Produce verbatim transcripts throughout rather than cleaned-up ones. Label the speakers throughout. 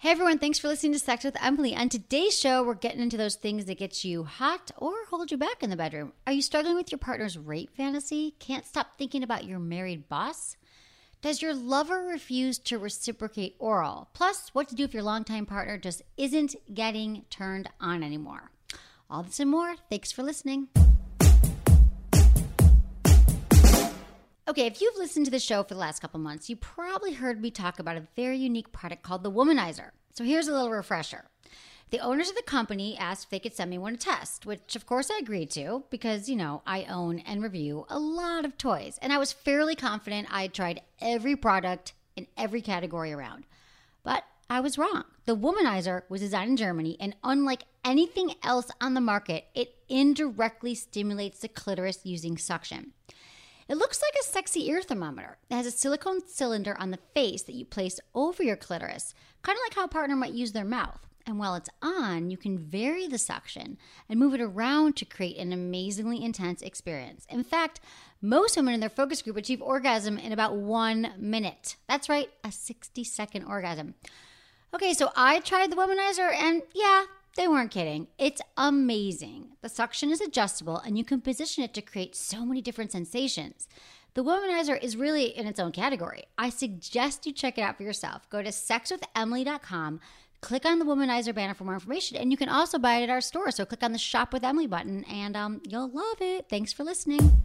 Speaker 1: Hey everyone, thanks for listening to Sex with Emily. On today's show, we're getting into those things that get you hot or hold you back in the bedroom. Are you struggling with your partner's rape fantasy? Can't stop thinking about your married boss? Does your lover refuse to reciprocate oral? Plus, what to do if your longtime partner just isn't getting turned on anymore? All this and more. Thanks for listening. Okay, if you've listened to the show for the last couple months, you probably heard me talk about a very unique product called the Womanizer. So here's a little refresher. The owners of the company asked if they could send me one to test, which of course I agreed to because, you know, I own and review a lot of toys. And I was fairly confident I had tried every product in every category around. But I was wrong. The Womanizer was designed in Germany, and unlike anything else on the market, it indirectly stimulates the clitoris using suction. It looks like a sexy ear thermometer. It has a silicone cylinder on the face that you place over your clitoris, kind of like how a partner might use their mouth. And while it's on, you can vary the suction and move it around to create an amazingly intense experience. In fact, most women in their focus group achieve orgasm in about one minute. That's right, a sixty-second orgasm. Okay, so I tried the Womanizer, and yeah, they weren't kidding. It's amazing. The suction is adjustable, and you can position it to create so many different sensations. The Womanizer is really in its own category. I suggest you check it out for yourself. Go to sex with emily dot com, click on the Womanizer banner for more information, and you can also buy it at our store. So click on the Shop with Emily button, and um, you'll love it. Thanks for listening.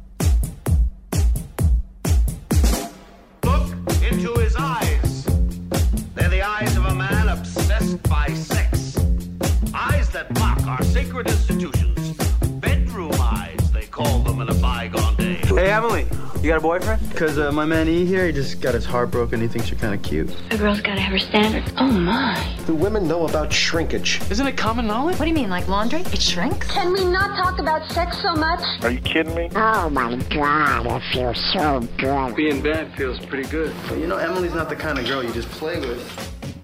Speaker 2: Look into his eyes. They're the eyes of a man obsessed by sex. Eyes that mock our sacred institutions. Bedroom eyes, they call them in a bygone day.
Speaker 3: Hey, Emily, you got a boyfriend? Because uh, my man E here, he just got his heart broken. He thinks you're kind of cute.
Speaker 4: A girl's got to have her standards. Oh, my.
Speaker 5: Do women know about shrinkage?
Speaker 3: Isn't it common knowledge?
Speaker 4: What do you mean, like laundry? It shrinks?
Speaker 6: Can we not talk about sex so much?
Speaker 5: Are you kidding me?
Speaker 7: Oh, my God, it feels so good.
Speaker 3: Being bad feels pretty good. But you know, Emily's not the kind of girl you just play with.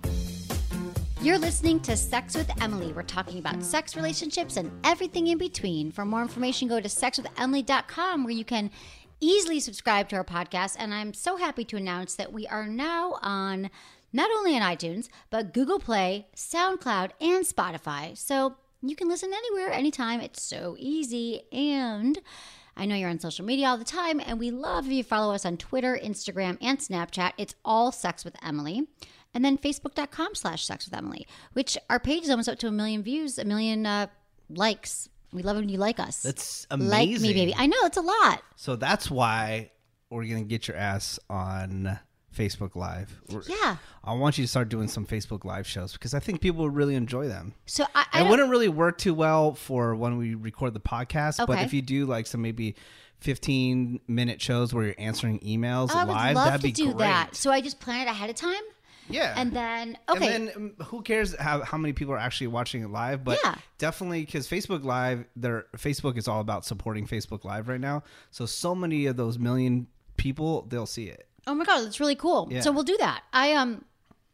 Speaker 1: You're listening to Sex with Emily. We're talking about sex, relationships, and everything in between. For more information, go to sex with emily dot com, where you can easily subscribe to our podcast. And I'm so happy to announce that we are now on not only on iTunes, but Google Play, SoundCloud, and Spotify. So you can listen anywhere, anytime. It's so easy. And I know you're on social media all the time, and we love if you follow us on Twitter, Instagram, and Snapchat. It's all Sex with Emily. And then facebook.com slash sex with Emily, which our page is almost up to a million views, a million uh, likes. We love it when you like us.
Speaker 8: That's amazing.
Speaker 1: Like me, baby. I know, it's a lot.
Speaker 8: So that's why we're going to get your ass on Facebook Live. We're,
Speaker 1: Yeah.
Speaker 8: I want you to start doing some Facebook Live shows because I think people would really enjoy them.
Speaker 1: So I, I
Speaker 8: It
Speaker 1: don't-
Speaker 8: wouldn't really work too well for when we record the podcast, but
Speaker 1: Okay.
Speaker 8: if you do like some maybe fifteen minute shows where you're answering emails
Speaker 1: I would
Speaker 8: live,
Speaker 1: love
Speaker 8: that'd
Speaker 1: to
Speaker 8: be
Speaker 1: do
Speaker 8: great.
Speaker 1: that. So I just plan it ahead of time.
Speaker 8: Yeah.
Speaker 1: And then, okay.
Speaker 8: And then um, who cares how, how many people are actually watching it live? But
Speaker 1: Yeah.
Speaker 8: definitely because Facebook Live, their Facebook is all about supporting Facebook Live right now. So, so many of those million people, they'll see it.
Speaker 1: Oh my God, that's really cool.
Speaker 8: Yeah.
Speaker 1: So we'll do that. I um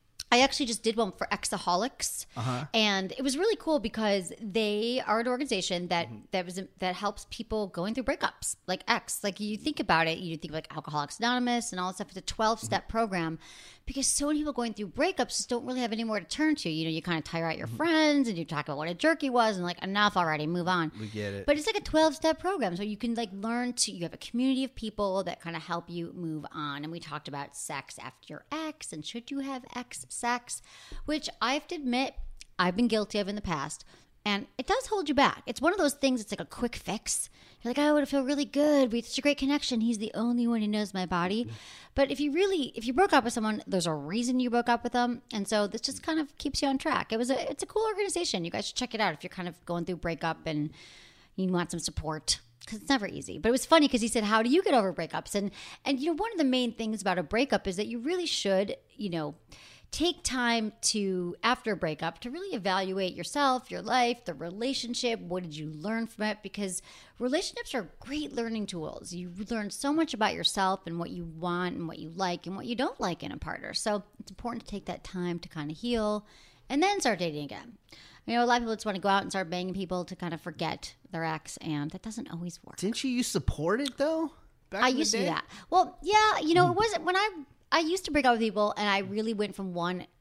Speaker 1: I actually just did one for Exaholics,
Speaker 8: Uh-huh.
Speaker 1: and it was really cool because they are an organization that
Speaker 8: Mm-hmm.
Speaker 1: that was that helps people going through breakups, like X. Like you think about it, you think of like Alcoholics Anonymous and all that stuff. It's a twelve-step
Speaker 8: Mm-hmm.
Speaker 1: program because so many people going through breakups just don't really have anywhere to turn to. You know, you kind of tire out your
Speaker 8: Mm-hmm.
Speaker 1: friends and you talk about what a jerk he was and like enough already, move on.
Speaker 8: We get it.
Speaker 1: But it's like a twelve-step program, so you can like learn to. You have a community of people that kind of help you move on. And we talked about sex after your ex and should you have ex sex, which I have to admit I've been guilty of in the past. And it does hold you back. It's one of those things, it's like a quick fix. You're like, oh, I would feel really good. We had such a great connection. He's the only one who knows my body. But if you really, if you broke up with someone, there's a reason you broke up with them. And so this just kind of keeps you on track. It was a, it's a cool organization. You guys should check it out if you're kind of going through breakup and you want some support. Because it's never easy. But it was funny because he said, how do you get over breakups? And, and, you know, one of the main things about a breakup is that you really should, you know, take time to, after a breakup, to really evaluate yourself, your life, the relationship. What did you learn from it? Because relationships are great learning tools. You learn so much about yourself and what you want and what you like and what you don't like in a partner. So it's important to take that time to kind of heal and then start dating again. You know, a lot of people just want to go out and start banging people to kind of forget their ex, and that doesn't always work.
Speaker 8: Didn't you support it though? Back
Speaker 1: I
Speaker 8: in the
Speaker 1: used to do
Speaker 8: day?
Speaker 1: that. Well, yeah, you know, it wasn't when I I used to break up with people, and I really went from one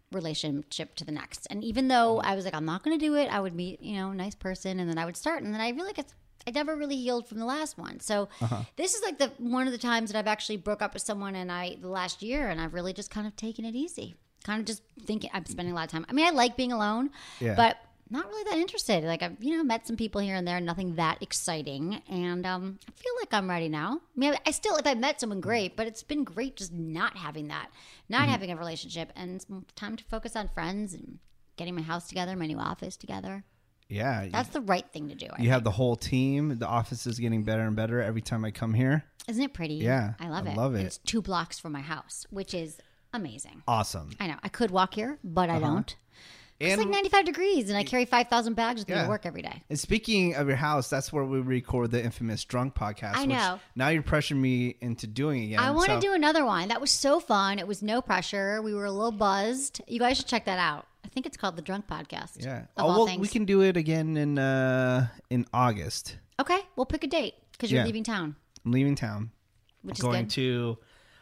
Speaker 1: relationship to the next. And even though I was like, I'm not going to do it, I would meet, you know, a nice person and then I would start. And then I really get, I never really healed from the last one. So uh-huh. this is like the one of the times that I've actually broke up with someone and I, the last year, and I've really just kind of taken it easy. Kind of just thinking, I'm spending a lot of time. I mean, I like being alone, yeah. but not really that interested. Like I've, you know, met some people here and there, nothing that exciting. And um, I feel like I'm ready now. I mean, I still, if I met someone, great, but it's been great just not having that, not mm-hmm. having a relationship, and it's time to focus on friends and getting my house together, my new office together.
Speaker 8: Yeah.
Speaker 1: That's the right thing to do. I
Speaker 8: you
Speaker 1: think.
Speaker 8: have the whole team. The office is getting better and better every time I come here.
Speaker 1: Isn't it pretty?
Speaker 8: Yeah.
Speaker 1: I love
Speaker 8: I
Speaker 1: it.
Speaker 8: love it.
Speaker 1: It's two blocks from my house, which is amazing.
Speaker 8: Awesome.
Speaker 1: I know. I could walk here, but I uh-huh. don't. It's
Speaker 8: and,
Speaker 1: like ninety-five degrees, and I carry five thousand bags with me
Speaker 8: yeah.
Speaker 1: to work every day.
Speaker 8: And speaking of your house, that's where we record the infamous Drunk podcast.
Speaker 1: I know.
Speaker 8: Which now you're pressuring me into doing again.
Speaker 1: I want to
Speaker 8: so.
Speaker 1: do another one. That was so fun. It was no pressure. We were a little buzzed. You guys should check that out. I think it's called the Drunk Podcast.
Speaker 8: Yeah.
Speaker 1: Of
Speaker 8: oh,
Speaker 1: all
Speaker 8: well,
Speaker 1: things.
Speaker 8: we can do it again in uh, in August.
Speaker 1: Okay, we'll pick a date because you're
Speaker 8: yeah.
Speaker 1: leaving town.
Speaker 8: I'm leaving town.
Speaker 1: Which
Speaker 8: I'm
Speaker 1: is
Speaker 8: going
Speaker 1: good.
Speaker 8: to,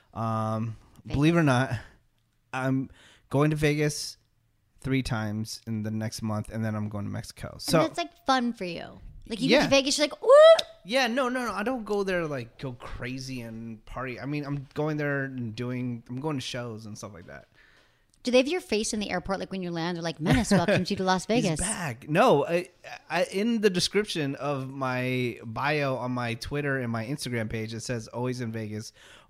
Speaker 8: um, believe it or not, I'm going to Vegas three times in the next month, and then I'm going to Mexico. So
Speaker 1: and that's like fun for you. Like you
Speaker 8: yeah.
Speaker 1: get to Vegas, you're like, woo!
Speaker 8: Yeah, no, no, no. I don't go there like go crazy and party. I mean, I'm going there and doing. I'm going to shows and stuff like that.
Speaker 1: Do they have your face in the airport like when you land? They're like, Menace welcomes you to Las Vegas.
Speaker 8: He's back. No, I, I, in the description of my bio on my Twitter and my Instagram page, it says always in Vegas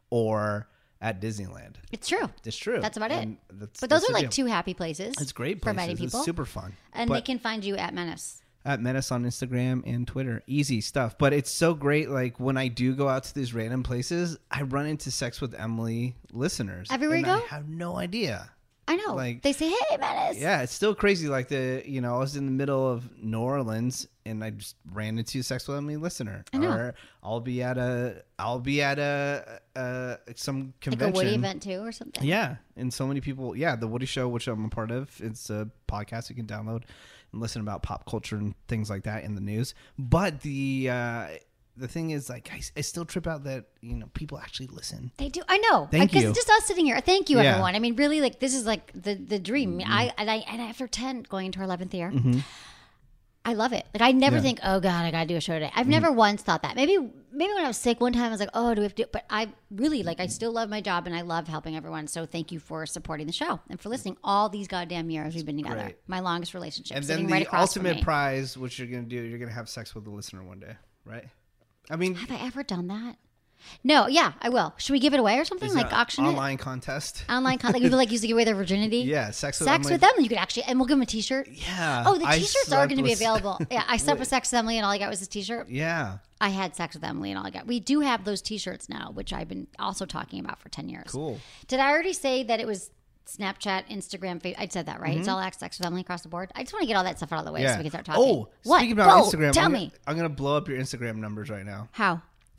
Speaker 8: or at Disneyland.
Speaker 1: It's true.
Speaker 8: It's true.
Speaker 1: That's about
Speaker 8: and
Speaker 1: it.
Speaker 8: That's,
Speaker 1: but those
Speaker 8: that's
Speaker 1: are
Speaker 8: the
Speaker 1: like
Speaker 8: deal.
Speaker 1: two happy places.
Speaker 8: It's great places.
Speaker 1: For many people.
Speaker 8: It's super fun.
Speaker 1: And
Speaker 8: but
Speaker 1: they can find you at Menace.
Speaker 8: At Menace on Instagram and Twitter. Easy stuff. But it's so great. Like when I do go out to these random places, I run into Sex with Emily listeners.
Speaker 1: Everywhere
Speaker 8: and
Speaker 1: you go?
Speaker 8: I have no idea.
Speaker 1: I know.
Speaker 8: Like,
Speaker 1: they say, hey, Menace.
Speaker 8: Yeah, it's still crazy. Like the, you know, I was in the middle of New Orleans and I just ran into a Sex with Emily listener.
Speaker 1: I know.
Speaker 8: Or I'll be at a, I'll be at a, uh, some convention.
Speaker 1: Like a Woody event too or something.
Speaker 8: Yeah. And so many people, yeah, the Woody Show, which I'm a part of, it's a podcast you can download and listen about pop culture and things like that in the news. But the, uh, the thing is, like, I, I still trip out that, you know, people actually listen.
Speaker 1: They do. I know.
Speaker 8: Thank
Speaker 1: Because
Speaker 8: you.
Speaker 1: just us sitting here. Thank you,
Speaker 8: Yeah.
Speaker 1: everyone. I mean, really, like, this is like the, the dream. I mean, I, and I, and after ten, going into our eleventh year,
Speaker 8: Mm-hmm.
Speaker 1: I love it. Like, I never
Speaker 8: Yeah.
Speaker 1: think, oh, God, I got to do a show today. I've never once thought that. Maybe maybe when I was sick one time, I was like, oh, do we have to do it? But I really, like, I still love my job and I love helping everyone. So thank you for supporting the show and for listening all these goddamn years we've been together.
Speaker 8: Great.
Speaker 1: My longest relationship.
Speaker 8: And then
Speaker 1: sitting
Speaker 8: the
Speaker 1: right across from
Speaker 8: ultimate
Speaker 1: me.
Speaker 8: prize, which you're going to do, you're going to have sex with the listener one day, right? I mean,
Speaker 1: Have I ever done that? No, yeah, I will. Should we give it away or something?
Speaker 8: is
Speaker 1: Like
Speaker 8: it
Speaker 1: auction
Speaker 8: online
Speaker 1: it?
Speaker 8: contest.
Speaker 1: Online con- like people like used to give away their virginity.
Speaker 8: Yeah, sex with
Speaker 1: Sex
Speaker 8: Emily.
Speaker 1: with Emily. You could actually, and we'll give them a T-shirt.
Speaker 8: Yeah.
Speaker 1: Oh, the
Speaker 8: I
Speaker 1: T-shirts are
Speaker 8: slept
Speaker 1: going to be
Speaker 8: with-
Speaker 1: available. Yeah, I slept with Sex with Emily, and all I got was a T-shirt.
Speaker 8: Yeah.
Speaker 1: I had sex with Emily, and all I got. We do have those T-shirts now, which I've been also talking about for ten years.
Speaker 8: Cool.
Speaker 1: Did I already say that it was Snapchat, Instagram, Facebook? I said that right.
Speaker 8: Mm-hmm.
Speaker 1: It's all at Sex with Emily across the board. I just want to get all that stuff out of the way
Speaker 8: Yeah.
Speaker 1: so we can start talking.
Speaker 8: Oh,
Speaker 1: what?
Speaker 8: speaking about
Speaker 1: Whoa,
Speaker 8: Instagram,
Speaker 1: tell
Speaker 8: I'm
Speaker 1: me
Speaker 8: Gonna, I'm going to blow up your Instagram numbers right now.
Speaker 1: how.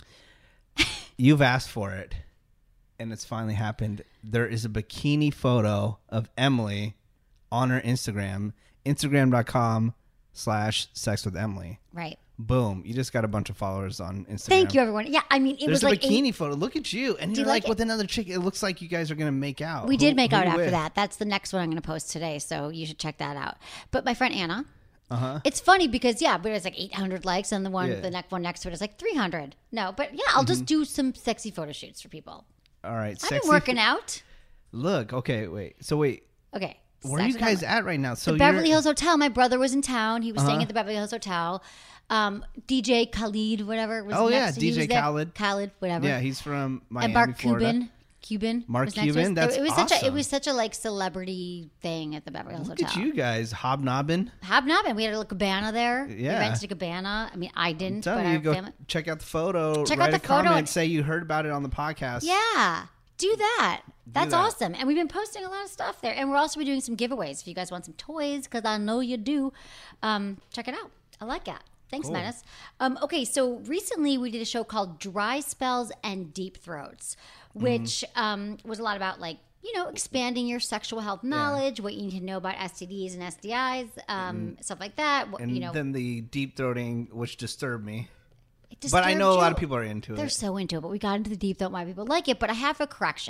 Speaker 8: You've asked for it, and it's finally happened. There is a bikini photo of Emily on her Instagram, Instagram.com slash sex with Emily.
Speaker 1: Right.
Speaker 8: Boom. You just got a bunch of followers on Instagram.
Speaker 1: Thank you, everyone. Yeah, I mean, it
Speaker 8: There's
Speaker 1: was
Speaker 8: a
Speaker 1: like
Speaker 8: bikini
Speaker 1: eight-
Speaker 8: photo. Look at you. And
Speaker 1: Do
Speaker 8: you're
Speaker 1: you
Speaker 8: like,
Speaker 1: like it?
Speaker 8: with another chick. It looks like you guys are going to make out.
Speaker 1: We
Speaker 8: Who-
Speaker 1: did make
Speaker 8: who
Speaker 1: out
Speaker 8: you
Speaker 1: after
Speaker 8: with?
Speaker 1: that. That's the next one I'm going to post today, so you should check that out. But my friend Anna,
Speaker 8: Uh-huh.
Speaker 1: it's funny because, yeah, but it's like eight hundred likes, and the one,
Speaker 8: Yeah.
Speaker 1: the next one next to it is like three hundred. No, but yeah, I'll just do some sexy photo shoots for people.
Speaker 8: All right.
Speaker 1: I've
Speaker 8: Sexy
Speaker 1: been working out.
Speaker 8: Look. Okay. Wait. So wait.
Speaker 1: Okay.
Speaker 8: Where are
Speaker 1: sex
Speaker 8: you
Speaker 1: with
Speaker 8: guys
Speaker 1: Emily.
Speaker 8: at right now? So
Speaker 1: The
Speaker 8: you're-
Speaker 1: Beverly Hills Hotel. My brother was in town. He was staying
Speaker 8: Uh-huh.
Speaker 1: at the Beverly Hills Hotel. Um, D J Khalid, whatever. Was
Speaker 8: Oh,
Speaker 1: next.
Speaker 8: yeah,
Speaker 1: He
Speaker 8: D J
Speaker 1: was there.
Speaker 8: Khalid.
Speaker 1: Khalid, whatever.
Speaker 8: Yeah, he's from Miami,
Speaker 1: and Mark
Speaker 8: Florida.
Speaker 1: Cuban. Cuban.
Speaker 8: Mark
Speaker 1: was next to
Speaker 8: Cuban?
Speaker 1: us.
Speaker 8: That's
Speaker 1: it was such a. It
Speaker 8: awesome.
Speaker 1: was such a like celebrity thing at the Beverly Hills
Speaker 8: Look
Speaker 1: Hotel.
Speaker 8: at you guys hobnobbing.
Speaker 1: Hobnobbing. We had a little cabana there.
Speaker 8: Yeah.
Speaker 1: We rented a cabana. I mean, I
Speaker 8: I'm
Speaker 1: didn't,
Speaker 8: telling
Speaker 1: but
Speaker 8: you,
Speaker 1: our
Speaker 8: go
Speaker 1: family.
Speaker 8: check out the photo.
Speaker 1: Check
Speaker 8: write
Speaker 1: out
Speaker 8: a
Speaker 1: the photo
Speaker 8: comment.
Speaker 1: and-
Speaker 8: Say you heard about it on the podcast.
Speaker 1: Yeah. Do that. That's
Speaker 8: that.
Speaker 1: awesome. And we've been posting a lot of stuff there. And we're also doing some giveaways. If you guys want some toys, because I know you do, um, check it out. I like that. Thanks,
Speaker 8: Cool.
Speaker 1: Menace. Um, okay, so recently we did a show called Dry Spells and Deep Throats, which
Speaker 8: Mm-hmm.
Speaker 1: um, was a lot about like, you know, expanding your sexual health knowledge, what you need to know about S T Ds and S T Is, um, stuff like that. What,
Speaker 8: And
Speaker 1: you know,
Speaker 8: then the deep throating, which disturbed me.
Speaker 1: it
Speaker 8: But I know a
Speaker 1: disturbed
Speaker 8: lot
Speaker 1: you.
Speaker 8: of people are into
Speaker 1: They're
Speaker 8: it.
Speaker 1: so into it, but we got into the deep throat. Why people like it. But I have a correction.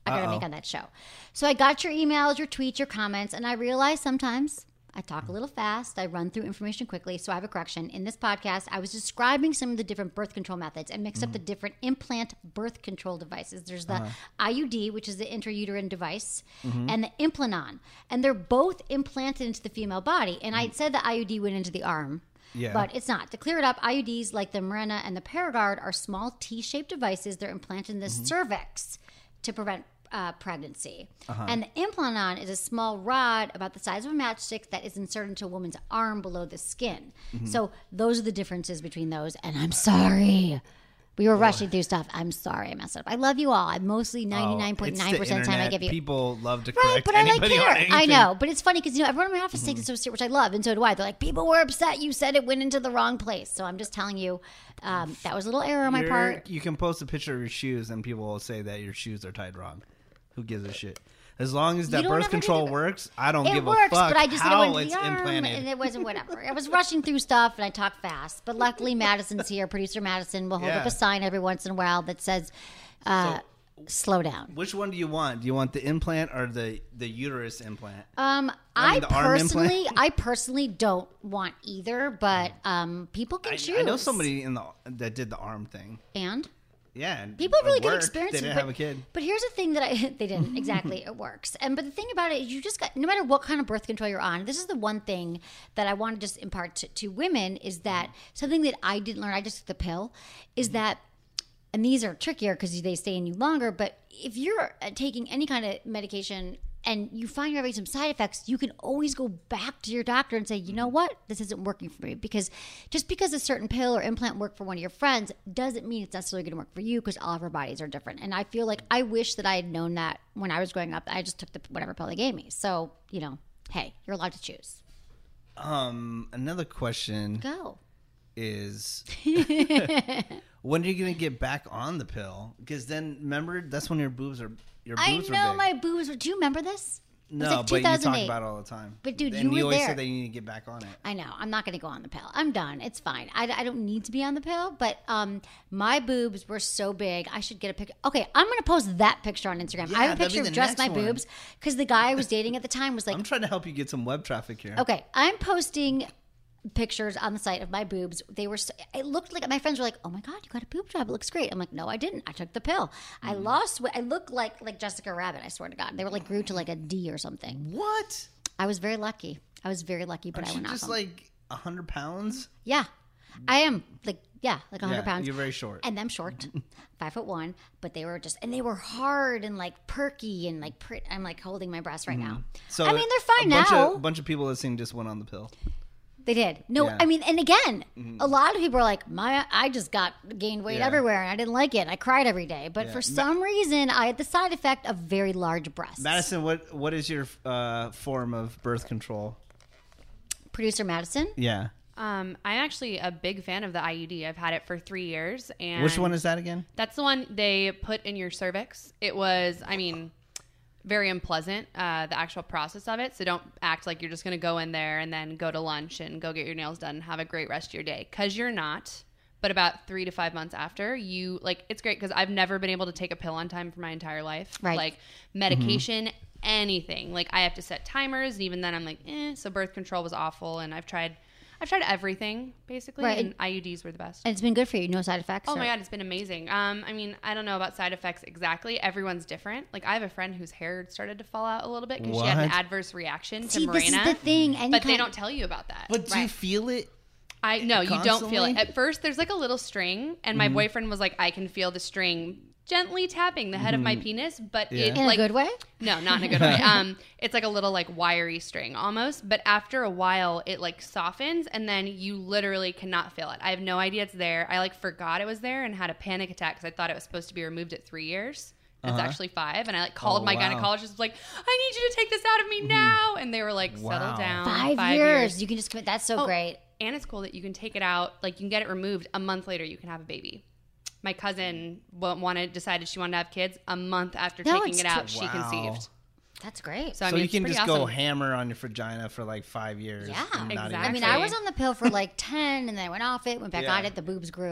Speaker 1: I got to
Speaker 8: Uh-oh.
Speaker 1: make on that show. So I got your emails, your tweets, your comments, and I realized sometimes I talk a little fast. I run through information quickly. So I have a correction. In this podcast, I was describing some of the different birth control methods and mixed
Speaker 8: Mm.
Speaker 1: up the different implant birth control devices. There's the
Speaker 8: Uh-huh.
Speaker 1: I U D, which is the intrauterine device,
Speaker 8: Mm-hmm.
Speaker 1: and the Implanon. And they're both implanted into the female body. And I had said the I U D went into the arm.
Speaker 8: Yeah.
Speaker 1: But it's not. To clear it up, I U Ds like the Mirena and the Paragard are small T-shaped devices. They're implanted in the
Speaker 8: Mm-hmm.
Speaker 1: cervix to prevent uh, pregnancy.
Speaker 8: Uh-huh.
Speaker 1: And the Implanon is a small rod about the size of a matchstick that is inserted into a woman's arm below the skin.
Speaker 8: Mm-hmm.
Speaker 1: So those are the differences between those. And I'm sorry. We were rushing through stuff. I'm sorry I messed up. I love you all. I'm mostly ninety-nine point nine percent of the time I give you.
Speaker 8: People love to
Speaker 1: Right,
Speaker 8: correct
Speaker 1: but I like
Speaker 8: anybody
Speaker 1: care.
Speaker 8: on anything.
Speaker 1: I know, but it's funny because you know everyone in my office takes it so serious, which I love, and so do I. They're like, people were upset. You said it went into the wrong place. So I'm just telling you, um, that was a little error on my
Speaker 8: You're-
Speaker 1: part.
Speaker 8: You can post a picture of your shoes and people will say that your shoes are tied wrong. Who gives a shit? As long as that
Speaker 1: don't
Speaker 8: birth
Speaker 1: ever do
Speaker 8: control
Speaker 1: the-
Speaker 8: works, I don't
Speaker 1: It
Speaker 8: give
Speaker 1: works,
Speaker 8: a fuck
Speaker 1: but I just said it
Speaker 8: how
Speaker 1: went into
Speaker 8: it's
Speaker 1: the arm,
Speaker 8: implanted.
Speaker 1: and it wasn't whatever. I was rushing through stuff, and I talk fast. But luckily, Madison's here. Producer Madison will hold
Speaker 8: Yeah.
Speaker 1: up a sign every once in a while that says, uh, "Slow down."
Speaker 8: Which one do you want? Do you want the implant or the, the uterus implant?
Speaker 1: Um,
Speaker 8: I
Speaker 1: I,
Speaker 8: mean, the arm implant?
Speaker 1: personally, I personally don't want either, but um, people can
Speaker 8: I,
Speaker 1: choose.
Speaker 8: I know somebody in the that did the arm thing.
Speaker 1: and.
Speaker 8: Yeah, and
Speaker 1: People have really
Speaker 8: it
Speaker 1: good
Speaker 8: worked.
Speaker 1: experience.
Speaker 8: They didn't
Speaker 1: but,
Speaker 8: have a kid.
Speaker 1: But here's the thing that I they didn't exactly. It works. And but the thing about it is, you just got no matter what kind of birth control you're on. This is the one thing that I want to just impart to, to women is that something that I didn't learn. I just took the pill. Is that, and these are trickier because they stay in you longer. But if you're uh, taking any kind of medication and you find you're having some side effects, you can always go back to your doctor and say, you know what, this isn't working for me. Because just because a certain pill or implant worked for one of your friends doesn't mean it's necessarily going to work for you because all of our bodies are different. And I feel like I wish that I had known that when I was growing up. I just took the whatever pill they gave me. So, you know, hey, you're allowed to choose.
Speaker 8: Um, another question
Speaker 1: Go.
Speaker 8: is, when are you gonna get back on the pill? Because then, remember, that's when your boobs are your
Speaker 1: I
Speaker 8: boobs
Speaker 1: know
Speaker 8: are big.
Speaker 1: my boobs were. Do you remember this? It was
Speaker 8: No,
Speaker 1: like
Speaker 8: but you talk
Speaker 1: two thousand eight.
Speaker 8: about it all the time.
Speaker 1: But, dude,
Speaker 8: and
Speaker 1: you were
Speaker 8: always
Speaker 1: there.
Speaker 8: said that you need to get back on it.
Speaker 1: I know. I'm not going to go on the pill. I'm done. It's fine. I, I don't need to be on the pill, but um, my boobs were so big. I should get a picture. Okay, I'm going to post that picture on Instagram.
Speaker 8: Yeah,
Speaker 1: I have a
Speaker 8: that'd be
Speaker 1: picture of
Speaker 8: the
Speaker 1: just my
Speaker 8: next one.
Speaker 1: boobs because the guy I was dating at the time was like,
Speaker 8: I'm trying to help you get some web traffic here.
Speaker 1: okay, I'm posting pictures on the site of my boobs. They were, so, it looked like, my friends were like, oh my God, you got a boob job. It looks great. I'm like, no, I didn't. I took the pill. I
Speaker 8: Mm.
Speaker 1: lost weight. I look like, like Jessica Rabbit, I swear to God. They were like grew to like a D or something.
Speaker 8: What?
Speaker 1: I was very lucky. I was very lucky, but
Speaker 8: Aren't
Speaker 1: I
Speaker 8: you
Speaker 1: went off
Speaker 8: just
Speaker 1: them.
Speaker 8: like a hundred pounds?
Speaker 1: Yeah, I am like yeah, like a hundred
Speaker 8: Yeah,
Speaker 1: pounds.
Speaker 8: you're very short.
Speaker 1: and I'm short, five foot one. But they were just and they were hard and like perky and like pretty. I'm like holding my breasts right now.
Speaker 8: So
Speaker 1: I mean, they're fine
Speaker 8: a bunch
Speaker 1: now.
Speaker 8: Of, a bunch of people listening just went on the pill.
Speaker 1: They did. No,
Speaker 8: Yeah.
Speaker 1: I mean, and again, a lot of people are like, my I just got gained weight
Speaker 8: Yeah.
Speaker 1: everywhere and I didn't like it. I cried every day, but
Speaker 8: Yeah.
Speaker 1: for
Speaker 8: Ma-
Speaker 1: some reason, I had the side effect of very large breasts.
Speaker 8: Madison, what what is your uh, form of birth control?
Speaker 1: Producer Madison.
Speaker 8: Yeah.
Speaker 9: Um, I'm actually a big fan of the I U D. I've had it for three years. And
Speaker 8: Which one is that again?
Speaker 9: That's the one they put in your cervix. It was, I mean, very unpleasant, uh, the actual process of it. So don't act like you're just going to go in there and then go to lunch and go get your nails done and have a great rest of your day. Because you're not. But about three to five months after, you, like, it's great because I've never been able to take a pill on time for my entire life.
Speaker 1: Right.
Speaker 9: Like, medication, anything. Like, I have to set timers, and even then I'm like, eh. So birth control was awful, and I've tried... I've tried everything, basically,
Speaker 1: Right.
Speaker 9: and I U Ds were the best.
Speaker 1: And it's been good for you. No side effects.
Speaker 9: Oh
Speaker 1: or-
Speaker 9: my God, it's been amazing. Um, I mean, I don't know about side effects exactly. Everyone's different. Like, I have a friend whose hair started to fall out a little bit because she had an
Speaker 8: What?
Speaker 9: adverse reaction to
Speaker 1: See,
Speaker 9: Mirena.
Speaker 1: this is the thing. Any
Speaker 9: But they
Speaker 1: kind-
Speaker 9: don't tell you about that.
Speaker 8: But do you
Speaker 9: Right.
Speaker 8: feel it?
Speaker 9: I no, you don't feel it.
Speaker 8: Constantly?
Speaker 9: At first, there's like a little string, and my boyfriend was like, "I can feel the string gently tapping the head of my penis," but
Speaker 8: Yeah.
Speaker 9: it
Speaker 1: in
Speaker 9: like
Speaker 1: a good way.
Speaker 9: no, not in a good way. Um, it's like a little like wiry string almost, but after a while, it like softens, and then you literally cannot feel it. I have no idea it's there. I like forgot it was there and had a panic attack because I thought it was supposed to be removed at three years. It's
Speaker 8: Uh-huh.
Speaker 9: actually five, and I like called
Speaker 8: Oh,
Speaker 9: my
Speaker 8: wow.
Speaker 9: gynecologist. Was like, "I need you to take this out of me now," and they were like, "Settle
Speaker 8: Wow.
Speaker 9: down."
Speaker 1: Five, years. You can just commit. That's so
Speaker 9: Oh,
Speaker 1: great.
Speaker 9: And it's cool that you can take it out, like you can get it removed. A month later, you can have a baby. My cousin wa- wanted, decided she wanted to have kids. A month after
Speaker 1: No,
Speaker 9: taking
Speaker 1: it's
Speaker 9: it out,
Speaker 1: too-
Speaker 9: she
Speaker 8: Wow.
Speaker 9: conceived.
Speaker 1: That's great.
Speaker 9: So, I
Speaker 8: So
Speaker 9: mean,
Speaker 8: you
Speaker 9: it's
Speaker 8: can
Speaker 9: pretty
Speaker 8: just
Speaker 9: awesome.
Speaker 8: go hammer on your vagina for like five years.
Speaker 1: Yeah.
Speaker 8: and not even
Speaker 9: Exactly.
Speaker 1: I mean, I was on the pill for like ten, and then I went off it, went back
Speaker 8: Yeah.
Speaker 1: on it. The boobs grew.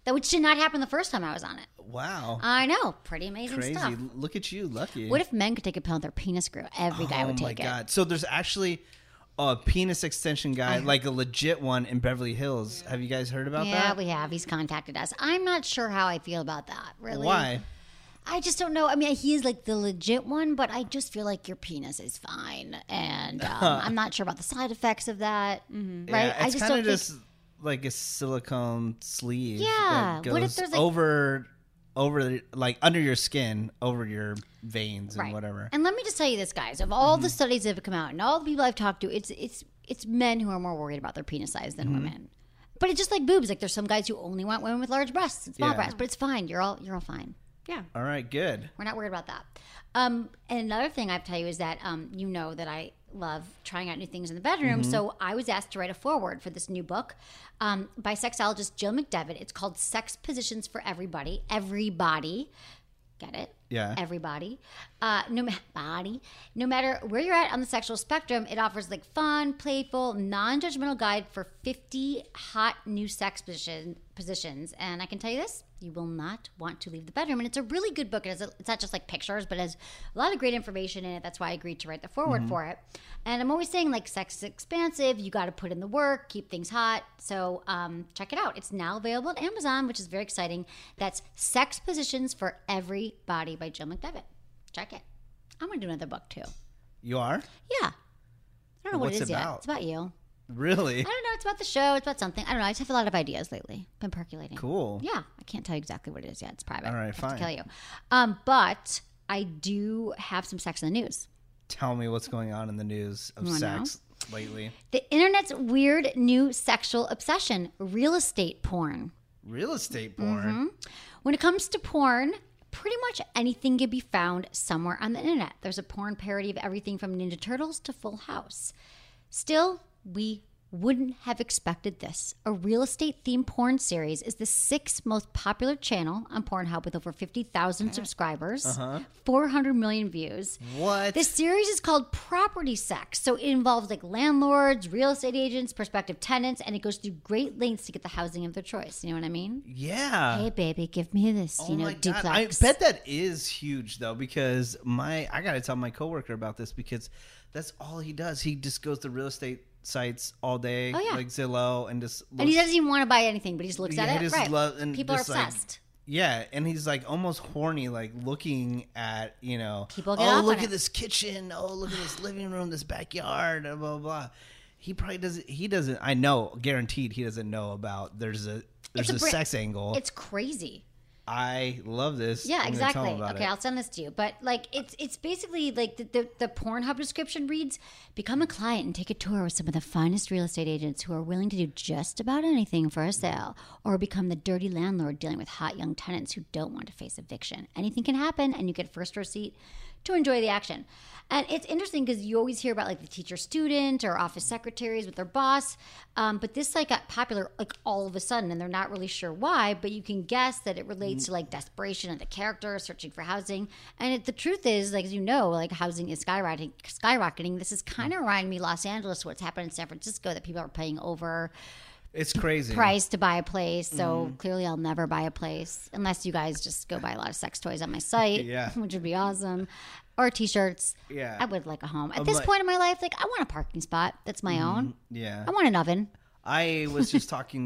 Speaker 1: That which did not happen the first time I was on it.
Speaker 8: Wow.
Speaker 1: I know. Pretty amazing
Speaker 8: Crazy.
Speaker 1: stuff.
Speaker 8: Look at you. Lucky.
Speaker 1: What if men could take a pill and their penis grew? Every guy
Speaker 8: oh
Speaker 1: would
Speaker 8: my
Speaker 1: take
Speaker 8: God.
Speaker 1: it.
Speaker 8: So there's actually a penis extension guy,
Speaker 1: I-
Speaker 8: like a legit one in Beverly Hills. Have you guys heard about
Speaker 1: Yeah,
Speaker 8: that?
Speaker 1: we have. He's contacted us. I'm not sure how I feel about that, really.
Speaker 8: Why?
Speaker 1: I just don't know. I mean, he is like the legit one, but I just feel like your penis is fine. And um, I'm not sure about the side effects of that. Mm-hmm. Right?
Speaker 8: Yeah,
Speaker 1: I
Speaker 8: it's
Speaker 1: just
Speaker 8: kind
Speaker 1: don't
Speaker 8: of
Speaker 1: think...
Speaker 8: just like a silicone sleeve.
Speaker 1: Yeah,
Speaker 8: that
Speaker 1: what if
Speaker 8: goes
Speaker 1: there's, like-
Speaker 8: over, over the- like under your skin, over your veins and
Speaker 1: Right.
Speaker 8: whatever.
Speaker 1: And let me just tell you this, guys. Of all
Speaker 8: Mm-hmm.
Speaker 1: the studies that have come out and all the people I've talked to, it's it's it's men who are more worried about their penis size than
Speaker 8: Mm-hmm.
Speaker 1: women. But it's just like boobs. Like there's some guys who only want women with large breasts and small
Speaker 8: Yeah.
Speaker 1: breasts. But it's fine. You're all you're all fine.
Speaker 9: Yeah.
Speaker 8: All right, good.
Speaker 1: We're not worried about that. Um, and another thing I have to tell you is that um, you know that I love trying out new things in the bedroom.
Speaker 8: Mm-hmm.
Speaker 1: So I was asked to write a foreword for this new book um, by sexologist Jill McDevitt. It's called Sex Positions for Everybody. Everybody. Get it?
Speaker 8: Yeah.
Speaker 1: Everybody. Uh, no, ma- body. No matter where you're at on the sexual spectrum, it offers like fun, playful, non-judgmental guide for fifty hot new sex position, positions. And I can tell you this, you will not want to leave the bedroom. And it's a really good book. It has a, it's not just like pictures, but it has a lot of great information in it. That's why I agreed to write the foreword for it. And I'm always saying like sex is expansive. You got to put in the work, keep things hot. So um, check it out. It's now available at Amazon, which is very exciting. That's Sex Positions for Everybody by Jill McDevitt. Check it. I'm going to do another book too.
Speaker 8: You are?
Speaker 1: Yeah. I don't know what
Speaker 8: What's
Speaker 1: it is
Speaker 8: it
Speaker 1: yet.
Speaker 8: about?
Speaker 1: It's about you.
Speaker 8: Really?
Speaker 1: I don't know. It's about the show. It's about something. I don't know. I just have a lot of ideas lately. Been percolating.
Speaker 8: Cool.
Speaker 1: Yeah. I can't tell you exactly what it is yet. It's private.
Speaker 8: All right,
Speaker 1: I have
Speaker 8: fine.
Speaker 1: to tell you. Um, but I do have some sex in the news.
Speaker 8: Tell me what's going on in the news of
Speaker 1: You wanna
Speaker 8: sex lately.
Speaker 1: The internet's weird new sexual obsession, real estate porn.
Speaker 8: Real estate porn.
Speaker 1: Mm-hmm. When it comes to porn, pretty much anything can be found somewhere on the internet. There's a porn parody of everything from Ninja Turtles to Full House. Still, we wouldn't have expected this. A real estate themed porn series is the sixth most popular channel on Pornhub with over fifty thousand subscribers,
Speaker 8: Uh-huh.
Speaker 1: four hundred million views.
Speaker 8: What?
Speaker 1: This series is called Property Sex. So it involves like landlords, real estate agents, prospective tenants, and it goes through great lengths to get the housing of their choice. You know what I mean?
Speaker 8: Yeah.
Speaker 1: Hey, baby, give me this,
Speaker 8: Oh
Speaker 1: you know,
Speaker 8: my God.
Speaker 1: duplex.
Speaker 8: I bet that is huge though, because my I gotta tell my coworker about this because that's all he does. He just goes to real estate sites all day,
Speaker 1: Oh, yeah.
Speaker 8: like Zillow, and just looks,
Speaker 1: And he doesn't even want to buy anything, but he just looks
Speaker 8: Yeah,
Speaker 1: at
Speaker 8: he
Speaker 1: it.
Speaker 8: just
Speaker 1: Right.
Speaker 8: love- and
Speaker 1: People are
Speaker 8: just, like,
Speaker 1: obsessed.
Speaker 8: yeah, and he's like almost horny, like looking at, you know,
Speaker 1: People get
Speaker 8: oh,
Speaker 1: off
Speaker 8: look
Speaker 1: on
Speaker 8: at
Speaker 1: it.
Speaker 8: this kitchen, oh, look at this living room, this backyard, blah blah blah. He probably doesn't. He doesn't. I know, guaranteed, he doesn't know about. There's a there's
Speaker 1: It's
Speaker 8: a,
Speaker 1: a bra-
Speaker 8: sex angle.
Speaker 1: It's crazy.
Speaker 8: I love this.
Speaker 1: Yeah,
Speaker 8: I'm gonna tell
Speaker 1: exactly.
Speaker 8: him about
Speaker 1: Okay,
Speaker 8: it.
Speaker 1: I'll send this to you. But like, it's it's basically like the, the the Pornhub description reads: become a client and take a tour with some of the finest real estate agents who are willing to do just about anything for a sale, or become the dirty landlord dealing with hot young tenants who don't want to face eviction. Anything can happen, and you get first row seat to enjoy the action. And it's interesting because you always hear about like the teacher student or office secretaries with their boss, um, but this like got popular like all of a sudden, and they're not really sure why, but you can guess that it relates to like desperation of the character searching for housing. And it, the truth is, like as you know, like housing is skyrocketing. Skyrocketing. This is kind of reminding me Los Angeles, what's happened in San Francisco, that people are paying over
Speaker 8: It's crazy.
Speaker 1: price to buy a place. So
Speaker 8: Mm-hmm.
Speaker 1: clearly, I'll never buy a place unless you guys just go buy a lot of sex toys on my site,
Speaker 8: Yeah.
Speaker 1: which would be awesome. Or t-shirts.
Speaker 8: Yeah.
Speaker 1: I would like a home. At
Speaker 8: I'm
Speaker 1: this
Speaker 8: like-
Speaker 1: point in my life, like I want a parking spot that's my own.
Speaker 8: Yeah.
Speaker 1: I want an oven.
Speaker 8: I was just talking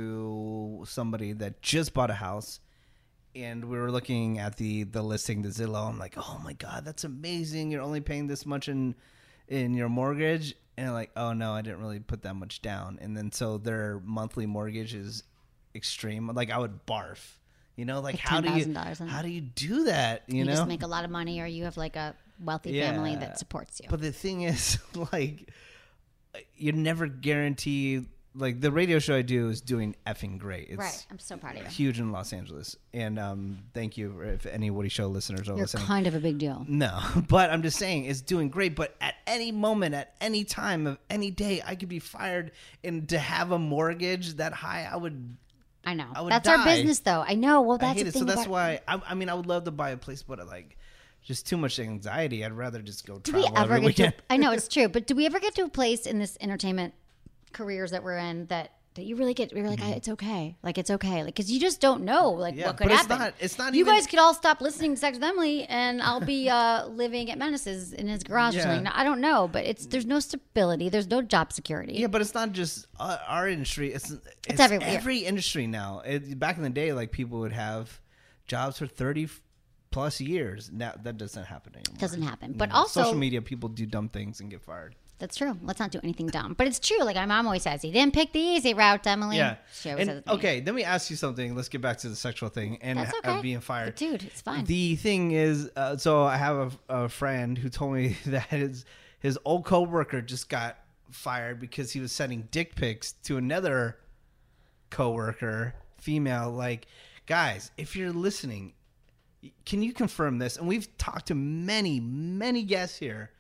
Speaker 8: to somebody that just bought a house, and we were looking at the the listing, the Zillow. I'm like, oh my God, that's amazing. You're only paying this much in in your mortgage. And I'm like, oh no, I didn't really put that much down. And then so their monthly mortgage is extreme. Like I would barf. You know, like,
Speaker 1: Like
Speaker 8: how do you
Speaker 1: ten thousand dollars in
Speaker 8: how do you do that? You,
Speaker 1: You,
Speaker 8: know,
Speaker 1: just make a lot of money, or you have like a wealthy family
Speaker 8: Yeah.
Speaker 1: that supports you.
Speaker 8: But the thing is, like, you never guarantee. Like the radio show I do is doing effing great. It's
Speaker 1: right. I'm so proud of you.
Speaker 8: huge in Los Angeles, and um, thank you if any Woody Show listeners are
Speaker 1: You're
Speaker 8: listening.
Speaker 1: kind of a big deal.
Speaker 8: No, but I'm just saying it's doing great. But at any moment, at any time of any day, I could be fired, and to have a mortgage that high, I would.
Speaker 1: I know.
Speaker 8: I would
Speaker 1: That's our
Speaker 8: die.
Speaker 1: business, though. I know. Well,
Speaker 8: I
Speaker 1: that's
Speaker 8: hate
Speaker 1: the
Speaker 8: it.
Speaker 1: thing
Speaker 8: So that's
Speaker 1: about-
Speaker 8: why I, I mean I would love to buy a place, but like just too much anxiety. I'd rather just go
Speaker 1: Do
Speaker 8: travel
Speaker 1: we ever
Speaker 8: every
Speaker 1: get to?
Speaker 8: weekend.
Speaker 1: I know it's true, but do we ever get to a place in this entertainment careers that we're in that that you really get. You're like, I, it's okay. Like it's okay. Like because you just don't know like
Speaker 8: Yeah,
Speaker 1: what could
Speaker 8: but it's
Speaker 1: happen.
Speaker 8: not- it's not
Speaker 1: You
Speaker 8: even-
Speaker 1: guys could all stop listening to Sex with Emily, and I'll be uh, living at Menace's in his garage.
Speaker 8: Yeah.
Speaker 1: Or something. I don't know, but it's there's no stability. There's no job security.
Speaker 8: Yeah, but it's not just uh, our industry. It's it's,
Speaker 1: everywhere.
Speaker 8: every industry now. It, back in the day, like people would have jobs for thirty plus years. Now that doesn't happen anymore.
Speaker 1: Doesn't happen. But
Speaker 8: No.
Speaker 1: also,
Speaker 8: social media, people do dumb things and get fired.
Speaker 1: that's true. Let's not do anything dumb. But it's true. Like my mom always says, you didn't pick the easy route, Emily.
Speaker 8: Yeah.
Speaker 1: She always
Speaker 8: And,
Speaker 1: says it to me.
Speaker 8: okay, let me ask you something. Let's get back to the sexual thing and
Speaker 1: That's
Speaker 8: uh,
Speaker 1: okay.
Speaker 8: being fired.
Speaker 1: But dude, it's fine.
Speaker 8: The thing is, uh, so I have a, a friend who told me that his his old coworker just got fired because he was sending dick pics to another coworker, female. Like, guys, if you're listening, can you confirm this? And we've talked to many, many guests here.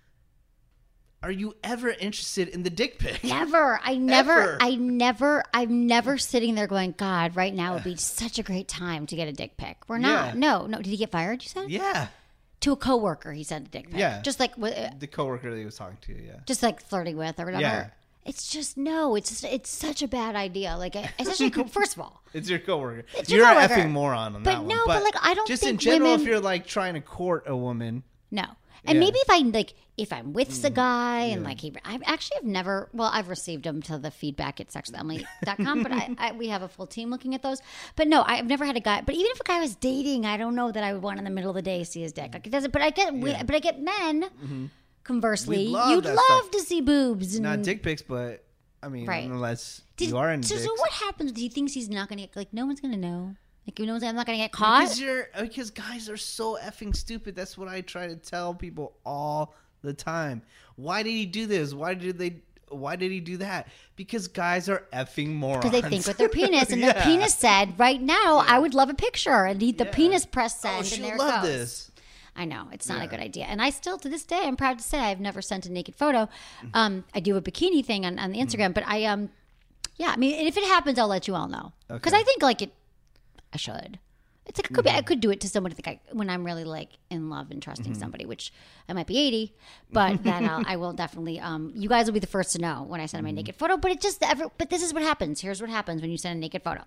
Speaker 8: Are you ever interested in the dick pic?
Speaker 1: Never. I never,
Speaker 8: Ever.
Speaker 1: I never, I'm never sitting there going, God, right now would be such a great time to get a dick pic. We're not.
Speaker 8: Yeah.
Speaker 1: No, no. Did he get fired, you said?
Speaker 8: Yeah.
Speaker 1: To a coworker, he sent a dick pic.
Speaker 8: Yeah.
Speaker 1: Just like, uh,
Speaker 8: The coworker that he was talking to, yeah.
Speaker 1: just like flirting with or whatever.
Speaker 8: Yeah.
Speaker 1: It's just, no, it's just, it's such a bad idea. Like, especially, co- first of all,
Speaker 8: It's your coworker.
Speaker 1: It's your
Speaker 8: You're
Speaker 1: coworker.
Speaker 8: an effing moron on
Speaker 1: But
Speaker 8: that one.
Speaker 1: no, but, like, I don't
Speaker 8: just in
Speaker 1: think
Speaker 8: general,
Speaker 1: women-
Speaker 8: if you're like trying to court a woman,
Speaker 1: no. And
Speaker 8: Yeah.
Speaker 1: maybe if I like, if I'm with the guy and
Speaker 8: Yeah.
Speaker 1: like he, I actually have never. Well, I've received them to the feedback at sex with emily dot com, but I, I we have a full team looking at those. But no, I've never had a guy. But even if a guy was dating, I don't know that I would want in the middle of the day to see his dick. Like it doesn't. But I get. we- But I get men. Conversely,
Speaker 8: We love
Speaker 1: you'd
Speaker 8: that
Speaker 1: love
Speaker 8: stuff.
Speaker 1: to see boobs. And,
Speaker 8: not dick pics, but I mean,
Speaker 1: Right.
Speaker 8: unless
Speaker 1: Did-
Speaker 8: you are in
Speaker 1: so,
Speaker 8: dicks.
Speaker 1: so what happens? Do you think he's not going to get? Like no one's going to know. Like no one's. I'm not going to get caught.
Speaker 8: Because you're because guys are so effing stupid. That's what I try to tell people all the time. Why did he do this? Why did they? Why did he do that? Because guys are effing morons.
Speaker 1: Because they think with their penis, and
Speaker 8: Yeah.
Speaker 1: their penis said, "Right now, I would love a picture," and he, the
Speaker 8: Yeah.
Speaker 1: penis pressed
Speaker 8: Oh,
Speaker 1: send,
Speaker 8: she'll
Speaker 1: and there
Speaker 8: love
Speaker 1: it goes.
Speaker 8: this.
Speaker 1: I know it's not
Speaker 8: Yeah.
Speaker 1: a good idea, and I still, to this day, I'm proud to say I've never sent a naked photo.
Speaker 8: Mm-hmm.
Speaker 1: Um, I do a bikini thing on, on the Instagram, but I um, yeah, I mean, and if it happens, I'll let you all know because
Speaker 8: Okay.
Speaker 1: I think like it, I should. It's like it could be, I could do it to somebody like I, when I'm really like in love and trusting
Speaker 8: Mm-hmm.
Speaker 1: somebody, which I might be eighty, but then I'll, I will definitely. Um, you guys will be the first to know when I send my naked photo. But it just ever. But this is what happens. Here's what happens when you send a naked photo.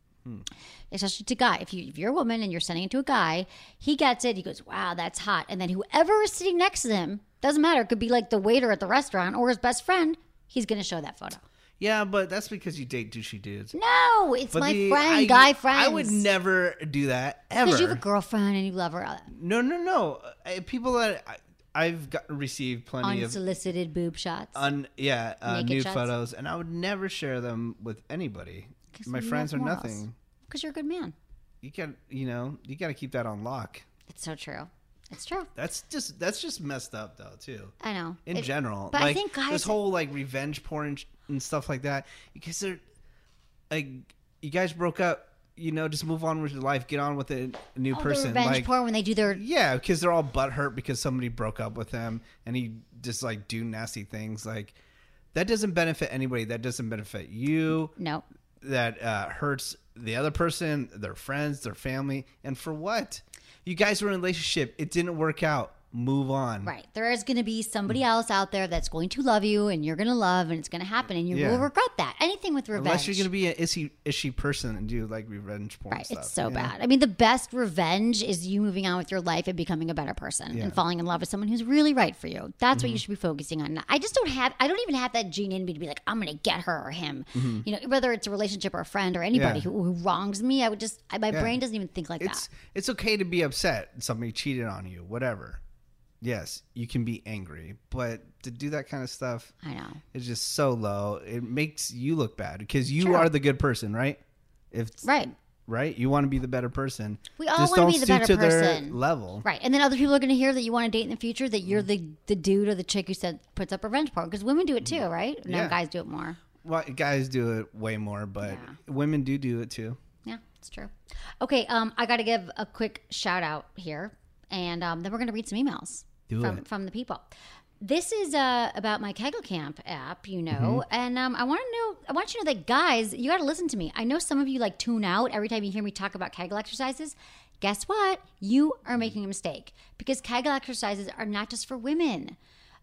Speaker 1: Especially to a guy. If, you, if you're a woman and you're sending it to a guy, he gets it. He goes, wow, that's hot. And then whoever is sitting next to him, doesn't matter. It could be like the waiter at the restaurant or his best friend. He's going to show that photo.
Speaker 8: Yeah, but that's because you date douchey dudes.
Speaker 1: No, it's
Speaker 8: But
Speaker 1: my
Speaker 8: the-
Speaker 1: friend,
Speaker 8: I,
Speaker 1: guy friends.
Speaker 8: I would never do that ever.
Speaker 1: Because you have a girlfriend and you love her.
Speaker 8: No, no, no. Uh, People that I, I've got, received plenty of
Speaker 1: Unsolicited boob shots.
Speaker 8: un, yeah uh,
Speaker 1: Naked
Speaker 8: nude
Speaker 1: shots?
Speaker 8: photos, and I would never share them with anybody.
Speaker 1: 'Cause
Speaker 8: My
Speaker 1: you
Speaker 8: friends
Speaker 1: have
Speaker 8: are
Speaker 1: morals.
Speaker 8: nothing.
Speaker 1: Because you're a good man.
Speaker 8: You got, you know, you got to keep that on lock.
Speaker 1: It's so true. It's true.
Speaker 8: That's just that's just messed up though too.
Speaker 1: I know.
Speaker 8: In
Speaker 1: It-
Speaker 8: general,
Speaker 1: but I
Speaker 8: like
Speaker 1: think guys-
Speaker 8: this whole like revenge porn and stuff like that, because they're like, you guys broke up, you know, just move on with your life, get on with a, a new
Speaker 1: Oh, the
Speaker 8: person.
Speaker 1: revenge
Speaker 8: Like,
Speaker 1: porn when they do their
Speaker 8: yeah, because they're all butthurt because somebody broke up with them and he just like do nasty things. Like that doesn't benefit anybody. That doesn't benefit you.
Speaker 1: no.
Speaker 8: That uh, hurts the other person, their friends, their family, and for what? You guys were in a relationship. It didn't work out. Move on.
Speaker 1: Right. There is going to be somebody else out there that's going to love you and you're going to love and it's going to happen and you
Speaker 8: Yeah.
Speaker 1: will regret that. Anything with revenge.
Speaker 8: Unless you're going to be an ishy, ishy person and do like revenge porn
Speaker 1: Right.
Speaker 8: stuff.
Speaker 1: It's so
Speaker 8: yeah.
Speaker 1: bad. I mean, the best revenge is you moving on with your life and becoming a better person
Speaker 8: Yeah.
Speaker 1: and falling in love with someone who's really right for you. That's
Speaker 8: Mm-hmm.
Speaker 1: what you should be focusing on. I just don't have, I don't even have that gene in me to be like, I'm going to get her or him. You know, whether it's a relationship or a friend or anybody
Speaker 8: Mm-hmm. Yeah.
Speaker 1: who, who wrongs me, I would just, I, my
Speaker 8: Yeah.
Speaker 1: brain doesn't even think like
Speaker 8: It's
Speaker 1: that.
Speaker 8: it's okay to be upset. Somebody cheated on you. Whatever. Yes, you can be angry, but to do that kind of stuff,
Speaker 1: I know.
Speaker 8: it's just so low. It makes you look bad because you
Speaker 1: True.
Speaker 8: are the good person, right? If
Speaker 1: Right.
Speaker 8: right, you want to be the better person.
Speaker 1: We all
Speaker 8: Just
Speaker 1: wanna
Speaker 8: don't
Speaker 1: be the
Speaker 8: stoop
Speaker 1: better
Speaker 8: to their
Speaker 1: person.
Speaker 8: level.
Speaker 1: Right. And then other people are going to hear that you want to date in the future, that you're the, the dude or the chick who said puts up revenge porn. Because women do it too, right? No,
Speaker 8: Yeah.
Speaker 1: guys do it more.
Speaker 8: Well, guys do it way more, but
Speaker 1: Yeah.
Speaker 8: women do do it too.
Speaker 1: Yeah, it's true. Okay, um, I got to give a quick shout out here, and um, then we're going to read some emails
Speaker 8: Do
Speaker 1: from,
Speaker 8: it.
Speaker 1: from the people. This is uh, about my Kegel Camp app, you know,
Speaker 8: Mm-hmm.
Speaker 1: and um, I want to know. I want you to know that, guys, you got to listen to me. I know some of you like tune out every time you hear me talk about Kegel exercises. Guess what? You are making a mistake because Kegel exercises are not just for women.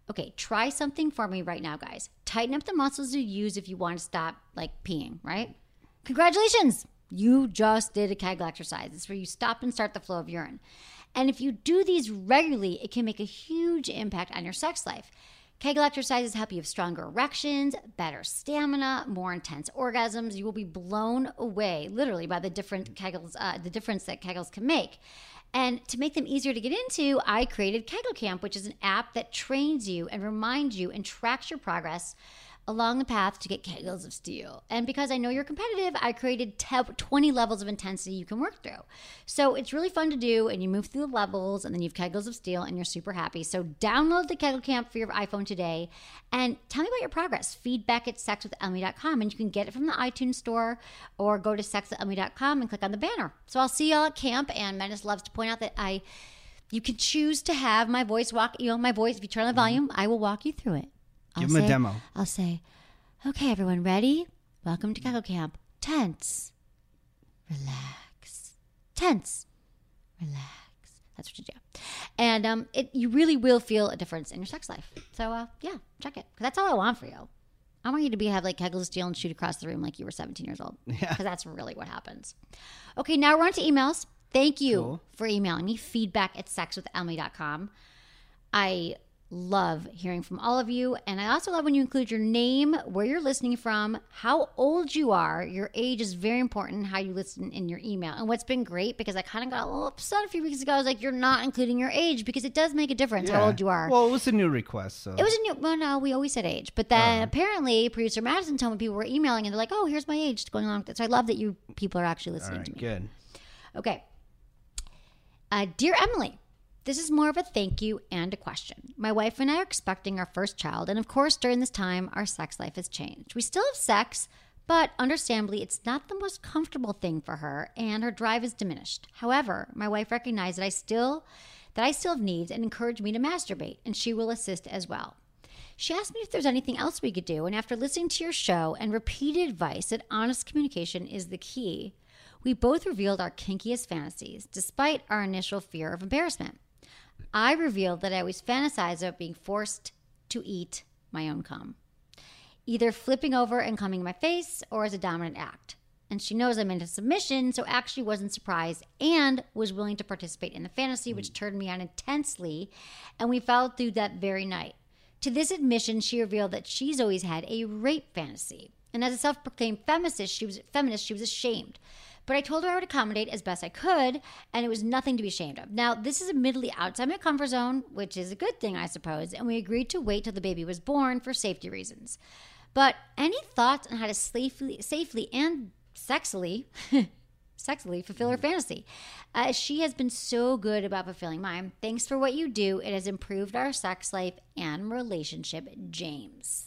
Speaker 1: Okay, try something for me right now, guys. Tighten up the muscles you use if you want to stop, like, peeing, right? Congratulations! You just did a Kegel exercise. It's where you stop and start the flow of urine. And if you do these regularly, it can make a huge impact on your sex life. Kegel exercises help you have stronger erections, better stamina, more intense orgasms. You will be blown away, literally, by the different Kegels, uh, the difference that Kegels can make. And to make them easier to get into, I created Kegel Camp, which is an app that trains you and reminds you and tracks your progress along the path to get Kegels of steel. And because I know you're competitive, I created twenty levels of intensity you can work through. So it's really fun to do, and you move through the levels, and then you have Kegels of steel, and you're super happy. So download the Kegel Camp for your iPhone today, and tell me about your progress. Feedback at sex with emily dot com, and you can get it from the iTunes store, or go to sex with emily dot com and click on the banner. So I'll see y'all at camp, and Menace loves to point out that I, you can choose to have my voice walk, you know, my voice, if you turn on the volume, I will walk you through it.
Speaker 8: Give
Speaker 1: I'll
Speaker 8: them
Speaker 1: say,
Speaker 8: a demo.
Speaker 1: I'll say, okay, everyone, ready? Welcome to Kegel Camp. Tense. Relax. Tense. Relax. That's what you do. And um, it you really will feel a difference in your sex life. So, uh, yeah, check it. Because that's all I want for you. I want you to be have like Kegels of steel and shoot across the room like you were seventeen years old.
Speaker 8: Yeah.
Speaker 1: Because that's really what happens. Okay, now we're on to emails. Thank you
Speaker 8: Cool.
Speaker 1: for emailing me. Feedback at sex with emily dot com. I love hearing from all of you, and I also love when you include your name, where you're listening from, how old you are. Your age is very important, how you listen in your email. And what's been great, because I kind of got a little upset a few weeks ago, I was like, you're not including your age, because it does make a difference how old you are.
Speaker 8: Well, it was a new request, so
Speaker 1: It was a new, well, no, we always said age. But then
Speaker 8: Uh-huh.
Speaker 1: apparently producer Madison told me people were emailing, and they're like, oh, here's my age going along with it. So I love that you people are actually
Speaker 8: all
Speaker 1: listening
Speaker 8: right,
Speaker 1: to me.
Speaker 8: good.
Speaker 1: Okay. Uh, Dear Emily, this is more of a thank you and a question. My wife and I are expecting our first child, and of course, during this time, our sex life has changed. We still have sex, but understandably, it's not the most comfortable thing for her, and her drive is diminished. However, my wife recognized that I still that I still have needs and encouraged me to masturbate, and she will assist as well. She asked me if there's anything else we could do, and after listening to your show and repeated advice that honest communication is the key, we both revealed our kinkiest fantasies, despite our initial fear of embarrassment. I revealed that I always fantasize about being forced to eat my own cum, either flipping over and coming in my face or as a dominant act. And she knows I'm into submission, so actually wasn't surprised and was willing to participate in the fantasy, which turned me on intensely, and we followed through that very night. To this admission, she revealed that she's always had a rape fantasy. And as a self-proclaimed feminist, she was feminist, she was ashamed. But I told her I would accommodate as best I could, and it was nothing to be ashamed of. Now, this is admittedly outside my comfort zone, which is a good thing, I suppose, and we agreed to wait till the baby was born for safety reasons. But any thoughts on how to safely, safely and sexily, sexily fulfill her fantasy? Uh, she has been so good about fulfilling mine. Thanks for what you do. It has improved our sex life and relationship, James.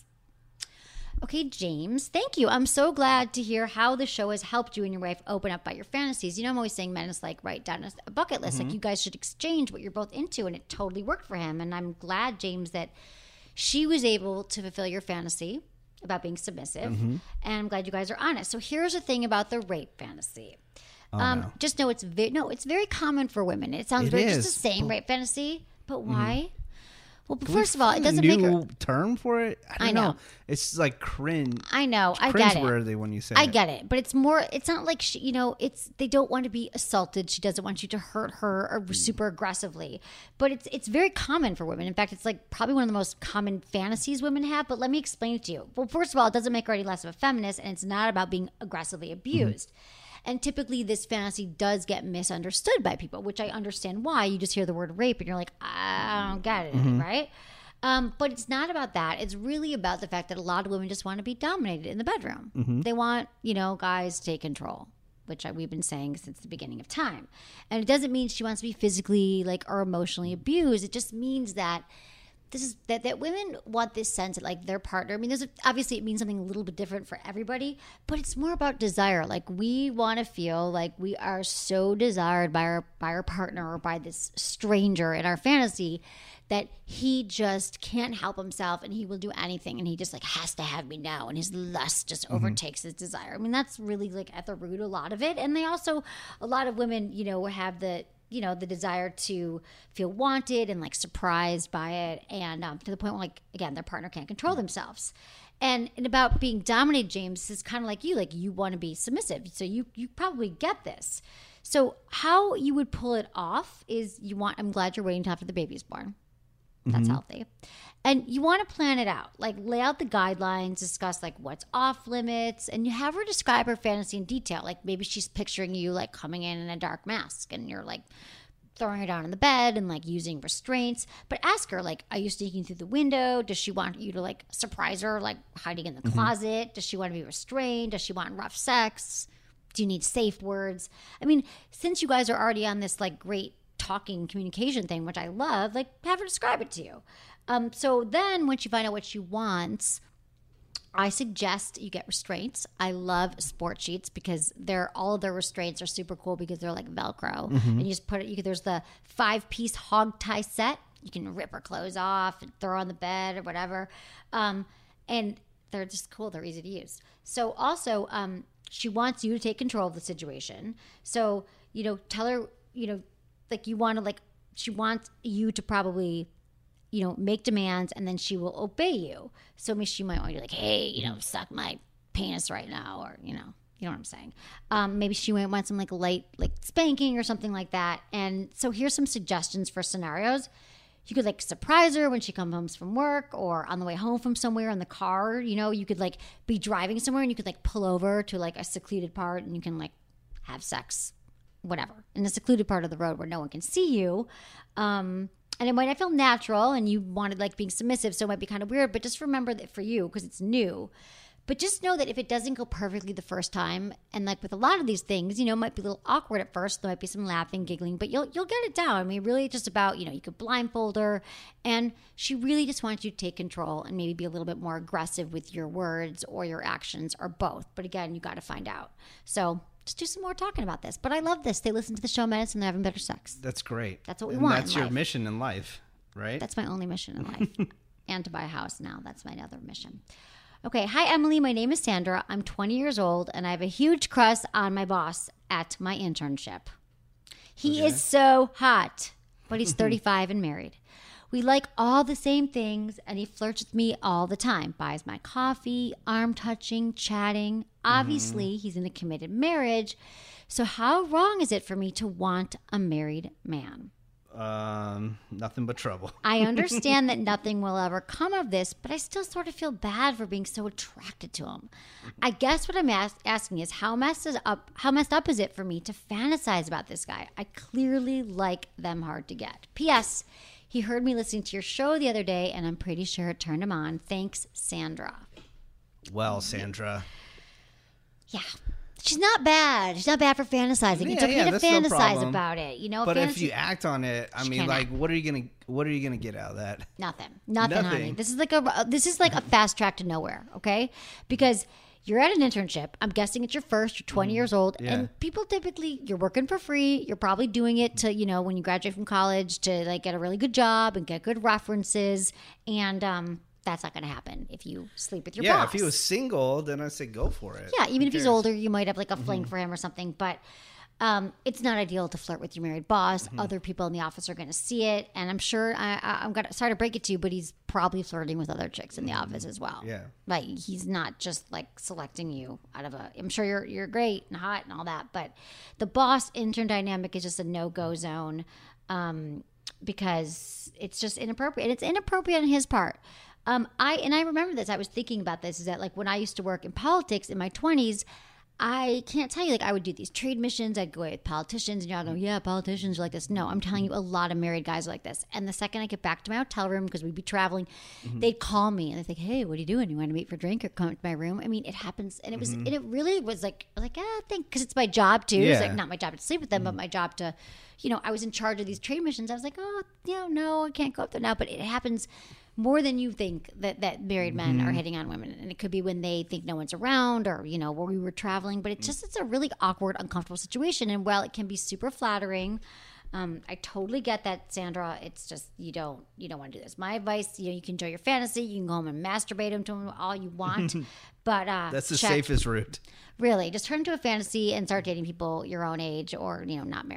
Speaker 1: Okay, James, thank you. I'm so glad to hear how the show has helped you and your wife open up about your fantasies. You know, I'm always saying men is like write down a bucket list.
Speaker 8: Mm-hmm.
Speaker 1: Like you guys should exchange what you're both into, and it totally worked for him. And I'm glad, James, that she was able to fulfill your fantasy about being submissive.
Speaker 8: Mm-hmm.
Speaker 1: And I'm glad you guys are honest. So here's the thing about the rape fantasy.
Speaker 8: Oh,
Speaker 1: um,
Speaker 8: no.
Speaker 1: Just know it's very no, it's very common for women. It sounds
Speaker 8: It
Speaker 1: very
Speaker 8: is.
Speaker 1: just the same rape fantasy, but why? Mm-hmm. Well,
Speaker 8: Can
Speaker 1: first
Speaker 8: we
Speaker 1: of all, it
Speaker 8: find
Speaker 1: doesn't
Speaker 8: a
Speaker 1: make
Speaker 8: new
Speaker 1: her.
Speaker 8: term for it. I don't
Speaker 1: I know.
Speaker 8: know. It's like cringe.
Speaker 1: I know. I get it.
Speaker 8: Cringeworthy when you say
Speaker 1: I
Speaker 8: it.
Speaker 1: get it, but it's more. It's not like she, you know. It's they don't want to be assaulted. She doesn't want you to hurt her or super aggressively. But it's it's very common for women. In fact, it's like probably one of the most common fantasies women have. But let me explain it to you. Well, first of all, it doesn't make her any less of a feminist, and it's not about being aggressively abused. Mm-hmm. And typically, this fantasy does get misunderstood by people, which I understand why. You just hear the word rape, and you're like, I don't get it, mm-hmm. right? Um, but it's not about that. It's really about the fact that a lot of women just want to be dominated in the bedroom. Mm-hmm. They want, you know, guys to take control, which I, we've been saying since the beginning of time. And it doesn't mean she wants to be physically like or emotionally abused. It just means that this is that, that women want this sense that like their partner. I mean, there's a, obviously it means something a little bit different for everybody, but it's more about desire. Like we want to feel like we are so desired by our by our partner or by this stranger in our fantasy that he just can't help himself and he will do anything and he just like has to have me now and his lust just mm-hmm. overtakes his desire. I mean, that's really like at the root of a lot of it. And they also, a lot of women, you know, have the you know, the desire to feel wanted and like surprised by it, and um, to the point where like again their partner can't control themselves. And, and about being dominated, James, is kind of like you. Like you want to be submissive, so you you probably get this. So how you would pull it off is you want. I'm glad you're waiting until after the baby's born. That's mm-hmm. healthy. And you want to plan it out, like lay out the guidelines, discuss like what's off limits, and you have her describe her fantasy in detail. Like maybe she's picturing you like coming in in a dark mask and you're like throwing her down in the bed and like using restraints. But ask her, like, are you sneaking through the window? Does she want you to like surprise her, like hiding in the mm-hmm. closet? Does she want to be restrained? Does she want rough sex? Do you need safe words? I mean, since you guys are already on this like great talking communication thing, which I love, like have her describe it to you. Um, so then once you find out what she wants, I suggest you get restraints. I love sport sheets because they're all of their restraints are super cool because they're like Velcro. Mm-hmm. And you just put it, you could, there's the five piece hog tie set. You can rip her clothes off and throw her on the bed or whatever. Um, and they're just cool. They're easy to use. So also, um, she wants you to take control of the situation. So, you know, tell her, you know, like you want to like, she wants you to probably, you know, make demands and then she will obey you. So maybe she might want you to like, hey, you know, suck my penis right now, or, you know, you know what I'm saying? Um, maybe she might want some like light, like spanking or something like that. And so here's some suggestions for scenarios. You could like surprise her when she comes home from work or on the way home from somewhere in the car. You know, you could like be driving somewhere and you could like pull over to like a secluded part and you can like have sex, whatever, in a secluded part of the road where no one can see you. Um, And it might not feel natural and you wanted like being submissive, so it might be kind of weird, but just remember that for you, because it's new. But just know that if it doesn't go perfectly the first time, and like with a lot of these things, you know, it might be a little awkward at first. There might be some laughing, giggling, but you'll you'll get it down. I mean, really it's just about, you know, you could blindfold her, and she really just wants you to take control and maybe be a little bit more aggressive with your words or your actions or both. But again, you got to find out. So just do some more talking about this. But I love this. They listen to the show Menace and they're having better sex.
Speaker 8: That's great.
Speaker 1: That's what we
Speaker 8: and
Speaker 1: want.
Speaker 8: That's
Speaker 1: in
Speaker 8: your
Speaker 1: life.
Speaker 8: mission in life, right?
Speaker 1: That's my only mission in life. And to buy a house now. That's my other mission. Okay. Hi, Emily. My name is Sandra. I'm twenty years old and I have a huge crush on my boss at my internship. He okay. is so hot, but he's thirty-five and married. We like all the same things, and he flirts with me all the time. Buys my coffee, arm touching, chatting. Obviously, mm-hmm. he's in a committed marriage. So how wrong is it for me to want a married man?
Speaker 8: Um, nothing but trouble.
Speaker 1: I understand that nothing will ever come of this, but I still sort of feel bad for being so attracted to him. I guess what I'm as- asking is how messed up how messed up is it for me to fantasize about this guy? I clearly like them hard to get. P S. He heard me listening to your show the other day, and I'm pretty sure it turned him on. Thanks, Sandra.
Speaker 8: Well, Sandra.
Speaker 1: Yeah. She's not bad. She's not bad for fantasizing.
Speaker 8: Yeah,
Speaker 1: it's okay
Speaker 8: yeah,
Speaker 1: to fantasize
Speaker 8: no
Speaker 1: about it. You know,
Speaker 8: but
Speaker 1: fantasy-
Speaker 8: if you act on it, I mean, like, what are you gonna, what are you gonna get out of that?
Speaker 1: Nothing. Nothing,
Speaker 8: Nothing.
Speaker 1: honey. This is like a, this is like a fast track to nowhere. Okay, because you're at an internship. I'm guessing it's your first. You're twenty mm, years old,
Speaker 8: yeah.
Speaker 1: and people typically you're working for free. You're probably doing it to, you know, when you graduate from college to like get a really good job and get good references, and um, that's not going to happen if you sleep with your
Speaker 8: yeah,
Speaker 1: boss.
Speaker 8: if he was single, then I'd say go for it.
Speaker 1: Yeah, even
Speaker 8: Who
Speaker 1: if
Speaker 8: cares?
Speaker 1: he's older, you might have like a fling
Speaker 8: Mm-hmm.
Speaker 1: for him or something, but. Um, it's not ideal to flirt with your married boss.
Speaker 8: Mm-hmm.
Speaker 1: Other people in the office are going to see it, and I'm sure I, I, I'm gonna sorry to break it to you, but he's probably flirting with other chicks in the office as well.
Speaker 8: Yeah,
Speaker 1: like he's not just like selecting you out of a. I'm sure you're you're great and hot and all that, but the boss intern dynamic is just a no go zone um, because it's just inappropriate. And it's inappropriate on his part. Um, I and I remember this. I was thinking about this. Is that like when I used to work in politics in my twenties. I can't tell you, like, I would do these trade missions. I'd go away with politicians, and y'all go, yeah, politicians are like this. No, I'm telling you, a lot of married guys are like this. And the second I get back to my hotel room, because we'd be traveling, mm-hmm. they'd call me, and they'd think, hey, what are you doing? You want to meet for a drink or come to my room? I mean, it happens. And it was, mm-hmm. and it really was like, I was like, ah, I think, because it's my job, too.
Speaker 8: Yeah.
Speaker 1: It's like not my job to sleep with them, mm-hmm. but my job to, you know, I was in charge of these trade missions. I was like, oh, yeah, no, I can't go up there now. But it happens more than you think that, that married men mm-hmm. are hitting on women. And it could be when they think no one's around or, you know, where we were traveling. But it's just, it's a really awkward, uncomfortable situation. And while it can be super flattering, um, I totally get that, Sandra. It's just, you don't, you don't want to do this. My advice, you know, you can enjoy your fantasy. You can go home and masturbate them to them all you want. But uh,
Speaker 8: that's the
Speaker 1: check.
Speaker 8: safest route.
Speaker 1: Really, just turn into a fantasy and start dating people your own age or, you know, not married.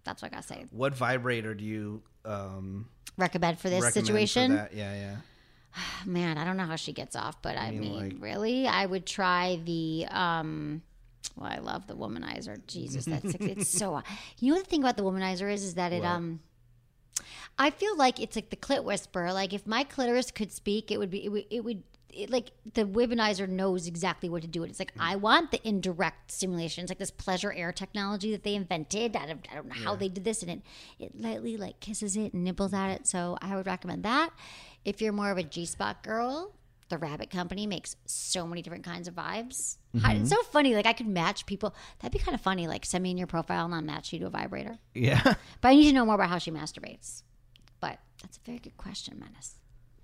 Speaker 1: That's what I gotta say.
Speaker 8: What vibrator do you um,
Speaker 1: recommend for this
Speaker 8: recommend
Speaker 1: situation?
Speaker 8: For that? Yeah, yeah.
Speaker 1: Man, I don't know how she gets off, but I, I mean, mean like, really, I would try the. Um, well, I love the womanizer. Jesus, that's it's so. You know the thing about the womanizer is, is that it. What? Um, I feel like it's like the clit whisperer. Like if my clitoris could speak, it would be. It would. It would it, like the womanizer knows exactly what to do. It's like mm. I want the indirect stimulation. It's like this pleasure air technology that they invented. I don't, I don't know how yeah. they did this, and it it lightly like kisses it and nibbles at it. So I would recommend that. If you're more of a G-spot girl, the Rabbit Company makes so many different kinds of vibes. Mm-hmm. It's so funny. Like I could match people. That'd be kind of funny. Like send me in your profile and I'll match you to a vibrator.
Speaker 8: Yeah.
Speaker 1: But I need to know more about how she masturbates. But that's a very good question, Menace.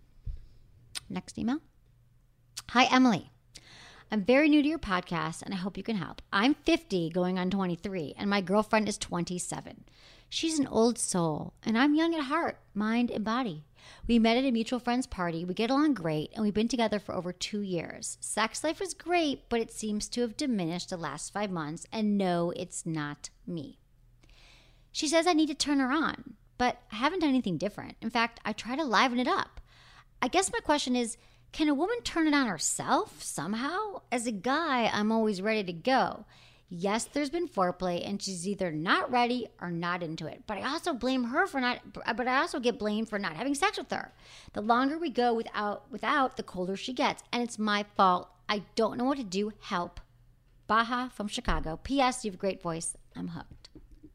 Speaker 1: Next email. Hi, Emily. I'm very new to your podcast and I hope you can help. I'm fifty going on twenty-three and my girlfriend is twenty-seven. She's an old soul and I'm young at heart, mind, and body. We met at a mutual friend's party. We get along great, and we've been together for over two years. Sex life is great, but it seems to have diminished the last five months, and no, it's not me. She says I need to turn her on, but I haven't done anything different. In fact, I try to liven it up. I guess my question is, can a woman turn it on herself somehow? As a guy, I'm always ready to go. Yes, there's been foreplay, and she's either not ready or not into it. But I also blame her for not. But I also get blamed for not having sex with her. The longer we go without, without, the colder she gets, and it's my fault. I don't know what to do. Help, Baja from Chicago. P S. You have a great voice. I'm hooked.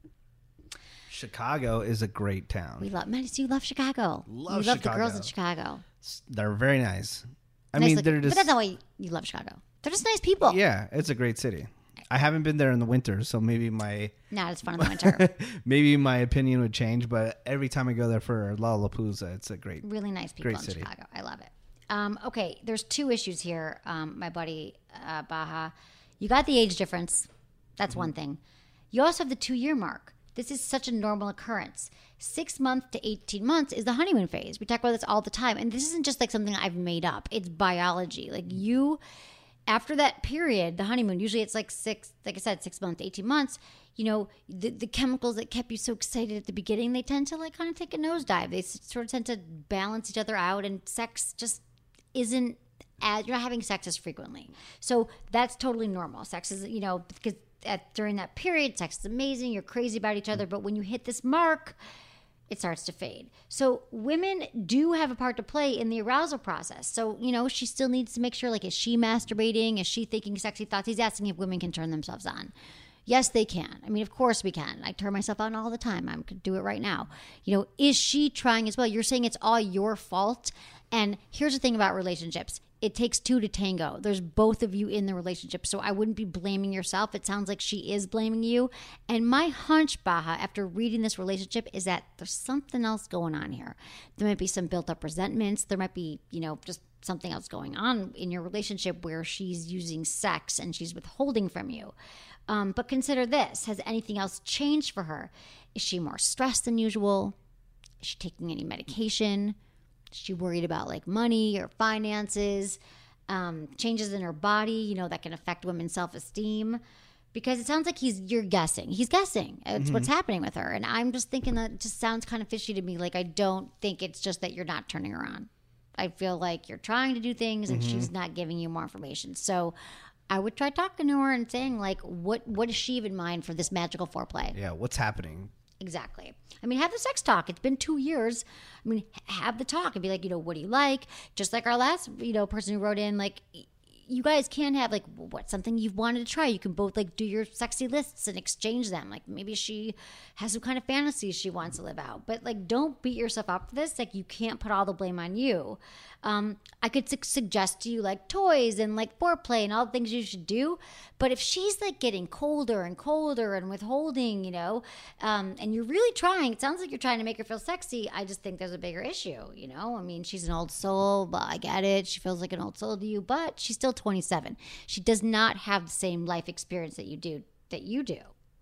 Speaker 8: Chicago is a great town.
Speaker 1: We love. Man, you love Chicago.
Speaker 8: Love
Speaker 1: you love
Speaker 8: Chicago.
Speaker 1: the girls in Chicago.
Speaker 8: They're very nice. I
Speaker 1: nice
Speaker 8: mean,
Speaker 1: looking,
Speaker 8: they're just.
Speaker 1: But that's not why you love Chicago. They're just nice people.
Speaker 8: Yeah, it's a great city. I haven't been there in the winter, so maybe my
Speaker 1: not as fun in the winter.
Speaker 8: maybe my opinion would change, but every time I go there for Lollapalooza, it's a great,
Speaker 1: really nice people in city. Chicago. I love it. Um, okay, there's two issues here, um, my buddy uh, Baja. You got the age difference. That's mm-hmm. one thing. You also have the two-year mark. This is such a normal occurrence. Six months to eighteen months is the honeymoon phase. We talk about this all the time, and this isn't just like something I've made up. It's biology. Like you. After that period, the honeymoon, usually it's like six, like I said, six months, eighteen months, you know, the, the chemicals that kept you so excited at the beginning, they tend to like kind of take a nosedive. They sort of tend to balance each other out, and sex just isn't, as you're not having sex as frequently. So that's totally normal. Sex is, you know, because at, during that period, sex is amazing. You're crazy about each other. But when you hit this mark, it starts to fade. So women do have a part to play in the arousal process. So, you know, she still needs to make sure, like, is she masturbating? Is she thinking sexy thoughts? He's asking if women can turn themselves on. Yes, they can. I mean, of course we can. I turn myself on all the time. I could do it right now. You know, is she trying as well? You're saying it's all your fault. And here's the thing about relationships. It takes two to tango. There's both of you in the relationship. So I wouldn't be blaming yourself. It sounds like she is blaming you. And my hunch, Baja, after reading this relationship is that there's something else going on here. There might be some built up resentments. There might be, you know, just something else going on in your relationship where she's using sex and she's withholding from you. Um, but consider this. Has anything else changed for her? Is she more stressed than usual? Is she taking any medication? Is she worried about like money or finances, um, changes in her body, you know, that can affect women's self-esteem? Because it sounds like he's, you're guessing. He's guessing. It's mm-hmm. what's happening with her. And I'm just thinking that it just sounds kind of fishy to me. Like, I don't think it's just that you're not turning her on. I feel like you're trying to do things and mm-hmm. she's not giving you more information. So I would try talking to her and saying, like, what, what does she even mind for this magical foreplay?
Speaker 8: Yeah, what's happening?
Speaker 1: Exactly. I mean, have the sex talk. It's been two years. I mean, have the talk and be like, you know, what do you like? Just like our last, you know, person who wrote in, like, you guys can have, like, what's something you've wanted to try? You can both, like, do your sexy lists and exchange them. Like, maybe she has some kind of fantasies she wants to live out. But, like, don't beat yourself up for this. Like, you can't put all the blame on you. Um, I could su- suggest to you, like, toys and, like, foreplay and all the things you should do. But if she's, like, getting colder and colder and withholding, you know, um, and you're really trying, it sounds like you're trying to make her feel sexy. I just think there's a bigger issue, you know? I mean, she's an old soul, but I get it. She feels like an old soul to you, but she's still twenty-seven. She does not have the same life experience that you do, that you do.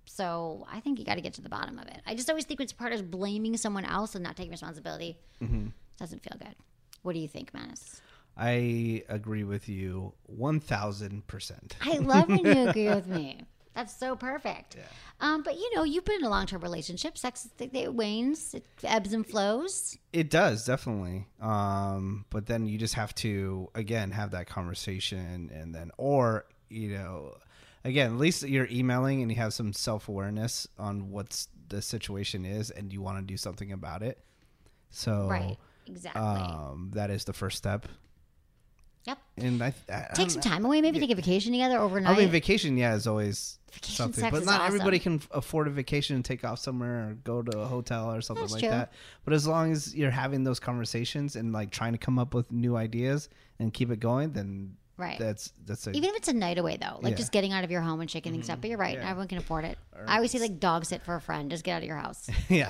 Speaker 1: So I think you got to get to the bottom of it. I just always think it's part of blaming someone else and not taking responsibility. Mm-hmm. Doesn't feel good. What do you think, Manus?
Speaker 8: I agree with you one thousand percent.
Speaker 1: I love when you agree with me. That's so perfect.
Speaker 8: Yeah.
Speaker 1: Um, but you know, you've been in a long-term relationship. Sex, it, it wanes, it ebbs and flows.
Speaker 8: It does, definitely. Um, but then you just have to, again, have that conversation, and then, or, you know, again, at least you're emailing and you have some self-awareness on what's the situation is, and you want to do something about it. So,
Speaker 1: Right. Exactly.
Speaker 8: Um, that is the first step.
Speaker 1: Yep.
Speaker 8: And I, I
Speaker 1: Take some time away. Maybe take a vacation together overnight.
Speaker 8: I mean, vacation, yeah, is always
Speaker 1: Vacation
Speaker 8: something,
Speaker 1: sex
Speaker 8: but
Speaker 1: is
Speaker 8: not
Speaker 1: awesome.
Speaker 8: everybody can afford a vacation and take off somewhere or go to a hotel or something
Speaker 1: That's
Speaker 8: like
Speaker 1: true.
Speaker 8: that. But as long as you're having those conversations and like trying to come up with new ideas and keep it going, then
Speaker 1: Right.
Speaker 8: that's that's a
Speaker 1: Even if it's a night away, though, like
Speaker 8: Yeah.
Speaker 1: just getting out of your home and shaking things up. But you're right.
Speaker 8: Yeah.
Speaker 1: Everyone can afford it. I always say, like, dog sit for a friend. Just get out of your house.
Speaker 8: yeah,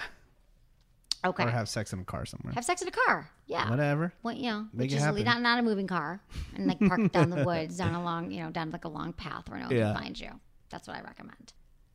Speaker 1: Okay.
Speaker 8: or have sex in a car somewhere.
Speaker 1: Have sex in a car. Yeah.
Speaker 8: Whatever.
Speaker 1: Well, you know,
Speaker 8: Make
Speaker 1: which
Speaker 8: it
Speaker 1: is
Speaker 8: happen.
Speaker 1: not, not a moving car, and like park down the woods, down a long, you know, down like a long path where no one
Speaker 8: Yeah.
Speaker 1: can find you. That's what I recommend.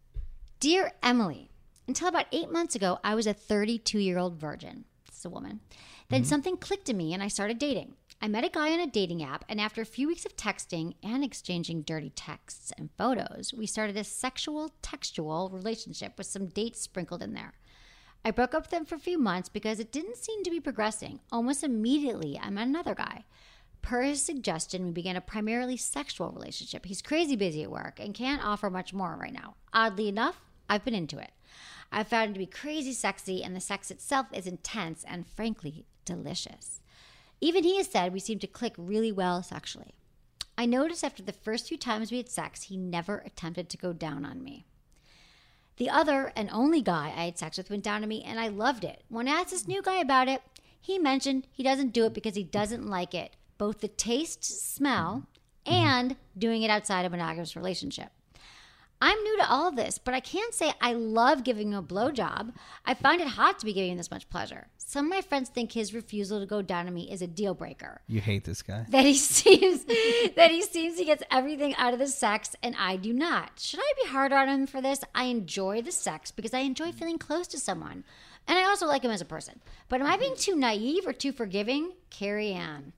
Speaker 1: Dear Emily, until about eight months ago, I was a thirty-two-year-old virgin. This is a woman. Then something clicked in me, and I started dating. I met a guy on a dating app, and after a few weeks of texting and exchanging dirty texts and photos, we started a sexual, textual relationship with some dates sprinkled in there. I broke up with him for a few months because it didn't seem to be progressing. Almost immediately, I met another guy. Per his suggestion, we began a primarily sexual relationship. He's crazy busy at work and can't offer much more right now. Oddly enough, I've been into it. I've found him to be crazy sexy, and the sex itself is intense and frankly delicious. Even he has said we seem to click really well sexually. I noticed after the first few times we had sex, he never attempted to go down on me. The other and only guy I had sex with went down on me, and I loved it. When I asked this new guy about it, he mentioned he doesn't do it because he doesn't like it, both the taste, smell, and doing it outside a monogamous relationship. I'm new to all of this, but I can't say I love giving him a blowjob. I find it hot to be giving him this much pleasure. Some of my friends think his refusal to go down on me is a deal breaker.
Speaker 8: You hate this guy.
Speaker 1: That he seems that he seems he gets everything out of the sex, and I do not. Should I be hard on him for this? I enjoy the sex because I enjoy feeling close to someone, and I also like him as a person. But am I being too naive or too forgiving? Carrie Ann.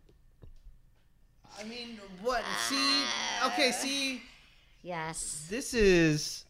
Speaker 8: I mean, what? See, okay, see.
Speaker 1: Yes.
Speaker 8: This is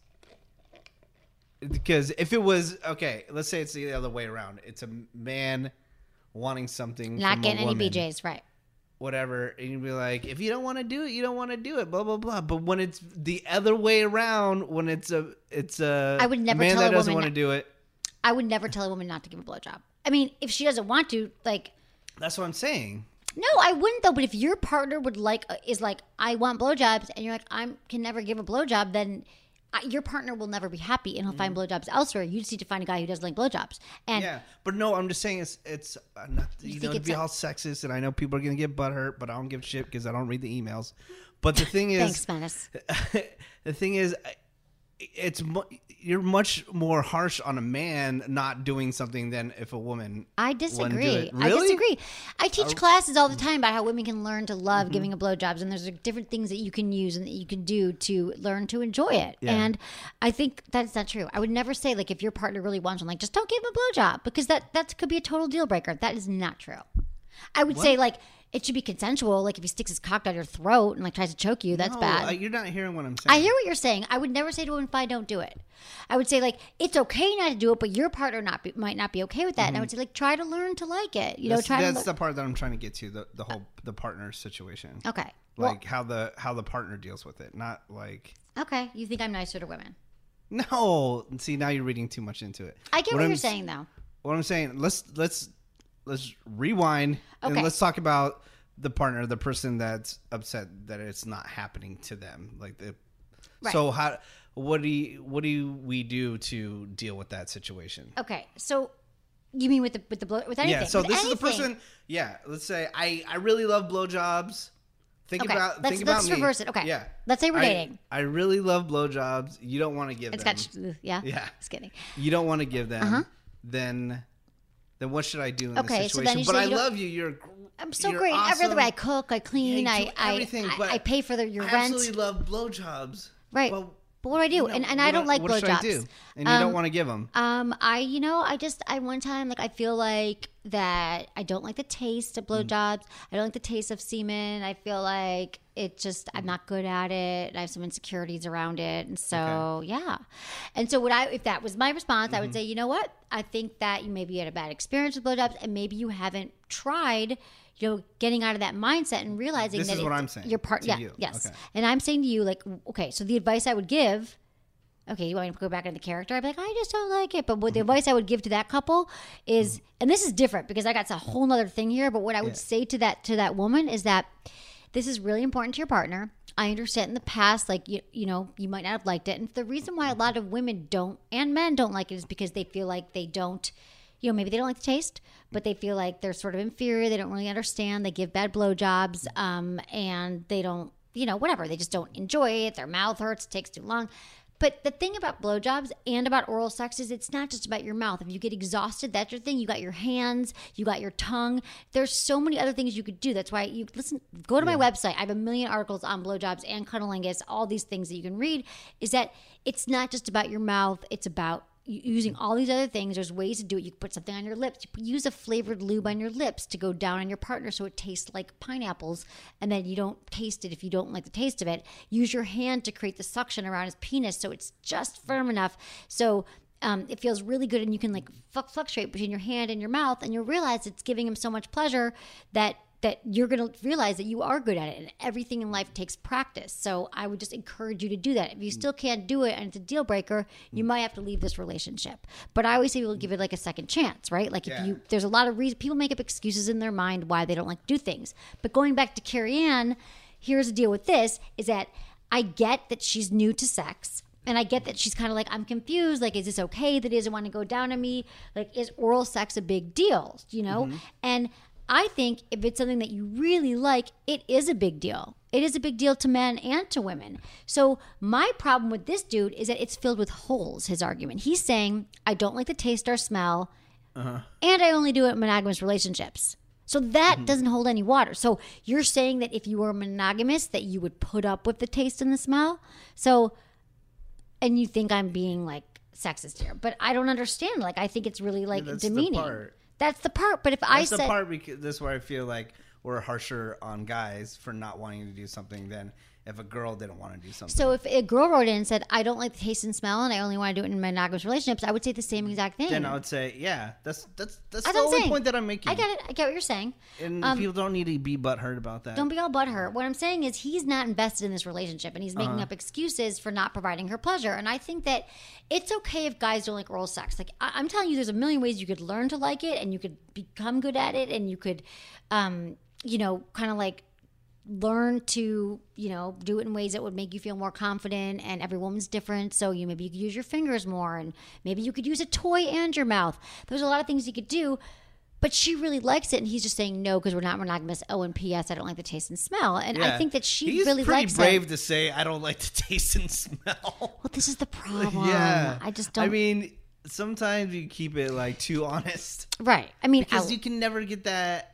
Speaker 8: because if it was okay, let's say it's the other way around. It's a man wanting something,
Speaker 1: Not
Speaker 8: from
Speaker 1: getting
Speaker 8: a
Speaker 1: any
Speaker 8: woman,
Speaker 1: B Js, right?
Speaker 8: whatever, and you'd be like, if you don't want to do it, you don't want to do it, blah blah blah. But when it's the other way around, when it's a it's a
Speaker 1: I would never
Speaker 8: man
Speaker 1: tell
Speaker 8: that
Speaker 1: a
Speaker 8: doesn't
Speaker 1: woman
Speaker 8: want to do it.
Speaker 1: I would never tell a woman not to give a blowjob. I mean, if she doesn't want to, like,
Speaker 8: That's what I'm saying.
Speaker 1: no, I wouldn't though. But if your partner would like is like, I want blowjobs, and you're like, I can never give a blowjob, then I, your partner will never be happy, and he'll find blowjobs elsewhere. You just need to find a guy who doesn't like blowjobs. And
Speaker 8: Yeah, but no, I'm just saying it's it's uh, not you,
Speaker 1: think
Speaker 8: know to
Speaker 1: it's
Speaker 8: be
Speaker 1: a-
Speaker 8: all sexist, and I know people are gonna get butthurt, but I don't give a shit because I don't read the emails. But the thing is,
Speaker 1: thanks, Menace.
Speaker 8: the thing is, it's mu- you're much more harsh on a man not doing something than if a woman.
Speaker 1: I
Speaker 8: wouldn't do
Speaker 1: disagree.
Speaker 8: it.
Speaker 1: I
Speaker 8: Really?
Speaker 1: disagree. I teach classes all the time about how women can learn to love giving a blowjobs, and there's like, different things that you can use and that you can do to learn to enjoy it.
Speaker 8: Yeah.
Speaker 1: And I think that's not true. I would never say like if your partner really wants one, like just don't give him a blowjob because that that could be a total deal breaker. That is not true. I would say like it should be consensual. Like if he sticks his cock down your throat and like tries to choke you, that's
Speaker 8: No,
Speaker 1: bad.
Speaker 8: uh, you're not hearing what I'm saying.
Speaker 1: I hear what you're saying. I would never say to a woman, "Fine, don't do it." I would say like it's okay not to do it, but your partner not be, might not be okay with that. And I would say like try to learn to like it. You know,
Speaker 8: that's
Speaker 1: try
Speaker 8: that's
Speaker 1: to.
Speaker 8: the part that I'm trying to get to the the whole the partner situation.
Speaker 1: Okay. Well,
Speaker 8: Like how the how the partner deals with it, not like
Speaker 1: okay. You think I'm nicer to women?
Speaker 8: no. See, now you're reading too much into it.
Speaker 1: I get what,
Speaker 8: I'm
Speaker 1: you're
Speaker 8: s-
Speaker 1: saying, though.
Speaker 8: What I'm saying, let's let's let's rewind and
Speaker 1: Okay.
Speaker 8: let's talk about the partner, the person that's upset that it's not happening to them. Like the
Speaker 1: Right.
Speaker 8: so how what do you, what do we do to deal with that situation?
Speaker 1: Okay. So you mean with the with the blow with anything?
Speaker 8: Yeah. So
Speaker 1: With
Speaker 8: this is the
Speaker 1: anything.
Speaker 8: person. Yeah. Let's say I I really love blowjobs. Think
Speaker 1: Okay,
Speaker 8: about
Speaker 1: let's-
Speaker 8: think about
Speaker 1: let's
Speaker 8: me.
Speaker 1: reverse it. Okay.
Speaker 8: Yeah.
Speaker 1: Let's say we're
Speaker 8: I-
Speaker 1: dating.
Speaker 8: I really love blowjobs. You don't want to give
Speaker 1: It's
Speaker 8: them.
Speaker 1: got sh- yeah.
Speaker 8: Yeah.
Speaker 1: Just kidding.
Speaker 8: You don't want to give them.
Speaker 1: Uh-huh.
Speaker 8: Then then what should I do in
Speaker 1: Okay,
Speaker 8: this
Speaker 1: so
Speaker 8: situation?
Speaker 1: then you
Speaker 8: but
Speaker 1: say
Speaker 8: I
Speaker 1: you don't-
Speaker 8: love you. You're gr-
Speaker 1: I'm so
Speaker 8: you're
Speaker 1: great. Every other way, I
Speaker 8: awesome.
Speaker 1: cook, I clean,
Speaker 8: Yeah,
Speaker 1: I
Speaker 8: you do
Speaker 1: I,
Speaker 8: everything,
Speaker 1: I
Speaker 8: but
Speaker 1: I pay for the, your
Speaker 8: I
Speaker 1: rent.
Speaker 8: absolutely love blowjobs.
Speaker 1: Right.
Speaker 8: Well,
Speaker 1: But what do I do? and and I don't like
Speaker 8: what should I do?
Speaker 1: blowjobs.
Speaker 8: And you
Speaker 1: Um,
Speaker 8: don't want to give them.
Speaker 1: Um, I, you know, I just, I one time, like, I feel like that I don't like the taste of blowjobs. I don't like the taste of semen. I feel like it just, I'm not good at it. And I have some insecurities around it. And so, okay. yeah. And so, would I, if that was my response, mm-hmm. I would say, you know what? I think that you maybe had a bad experience with blowjobs and maybe you haven't tried, you know, getting out of that mindset and realizing
Speaker 8: this
Speaker 1: that
Speaker 8: is what I'm saying.
Speaker 1: Your part, yeah,
Speaker 8: you.
Speaker 1: yes.
Speaker 8: Okay.
Speaker 1: And I'm saying to you, like, okay, so the advice I would give. Okay, you want me to go back into the character? I'd be like, I just don't like it. But what the advice I would give to that couple is, and this is different because I got a whole nother thing here. But what I would yeah. say to that to that woman is that this is really important to your partner. I understand in the past, like you, you know, you might not have liked it, and the reason why a lot of women don't and men don't like it is because they feel like they don't, you know, maybe they don't like the taste, but they feel like they're sort of inferior. They don't really understand. They give bad blowjobs, um, and they don't, you know, whatever. They just don't enjoy it. Their mouth hurts. It takes too long. But the thing about blowjobs and about oral sex is it's not just about your mouth. If you get exhausted, that's your thing. You got your hands, you got your tongue. There's so many other things you could do. That's why you listen, go to my yeah. website. I have a million articles on blowjobs and cunnilingus, all these things that you can read, is that it's not just about your mouth. It's about using all these other things. There's ways to do it. You can put something on your lips. You use a flavored lube on your lips to go down on your partner so it tastes like pineapples, and then you don't taste it if you don't like the taste of it. Use your hand to create the suction around his penis so it's just firm enough so um, it feels really good, and you can like fluctuate between your hand and your mouth, and you'll realize it's giving him so much pleasure that that you're going to realize that you are good at it, and everything in life takes practice. So I would just encourage you to do that. If you still can't do it and it's a deal breaker, you might have to leave this relationship. But I always say people give it like a second chance, right? Like if yeah. you, there's a lot of reasons, people make up excuses in their mind why they don't like to do things. But going back to Carrie Ann, here's the deal with this, is that I get that she's new to sex. And I get that she's kind of like, I'm confused. Like, is this okay that he doesn't want to go down on me? Like, is oral sex a big deal? You know? Mm-hmm. And I think if it's something that you really like, it is a big deal. It is a big deal to men and to women. So my problem with this dude is that it's filled with holes, his argument. He's saying, I don't like the taste or smell, uh-huh. and I only do it in monogamous relationships. So that mm-hmm. doesn't hold any water. So you're saying that if you were monogamous, that you would put up with the taste and the smell? So, and you think I'm being like sexist here, but I don't understand. Like, I think it's really like
Speaker 8: yeah,
Speaker 1: demeaning.
Speaker 8: The part.
Speaker 1: That's the part. But if
Speaker 8: that's
Speaker 1: I
Speaker 8: the
Speaker 1: said,
Speaker 8: the part because this is where I feel like we're harsher on guys for not wanting to do something than if a girl didn't want to do something.
Speaker 1: So if a girl wrote in and said, I don't like the taste and smell, and I only want to do it in monogamous relationships, I would say the same exact thing.
Speaker 8: Then I would say, yeah, that's that's that's,
Speaker 1: that's
Speaker 8: the only
Speaker 1: saying.
Speaker 8: point that I'm making.
Speaker 1: I get it. I get what you're saying.
Speaker 8: And
Speaker 1: um,
Speaker 8: people don't need to be butthurt about that.
Speaker 1: Don't be all butthurt. What I'm saying is he's not invested in this relationship, and he's making
Speaker 8: uh-huh.
Speaker 1: up excuses for not providing her pleasure. And I think that it's okay if guys don't like oral sex. Like I- I'm telling you, there's a million ways you could learn to like it, and you could become good at it, and you could, um, you know, kind of like learn to, you know, do it in ways that would make you feel more confident. And every woman's different, so you maybe you could use your fingers more, and maybe you could use a toy and your mouth. There's a lot of things you could do, but she really likes it, and he's just saying no because we're not monogamous. Oh, and P S I don't like the taste and smell. And
Speaker 8: yeah.
Speaker 1: I think that she
Speaker 8: He's
Speaker 1: really likes it.
Speaker 8: He's pretty brave to say I don't like the taste and smell.
Speaker 1: Well, this is the problem.
Speaker 8: Yeah,
Speaker 1: I just don't.
Speaker 8: I mean, sometimes you keep it like too honest,
Speaker 1: right? I mean,
Speaker 8: because
Speaker 1: I,
Speaker 8: you can never get that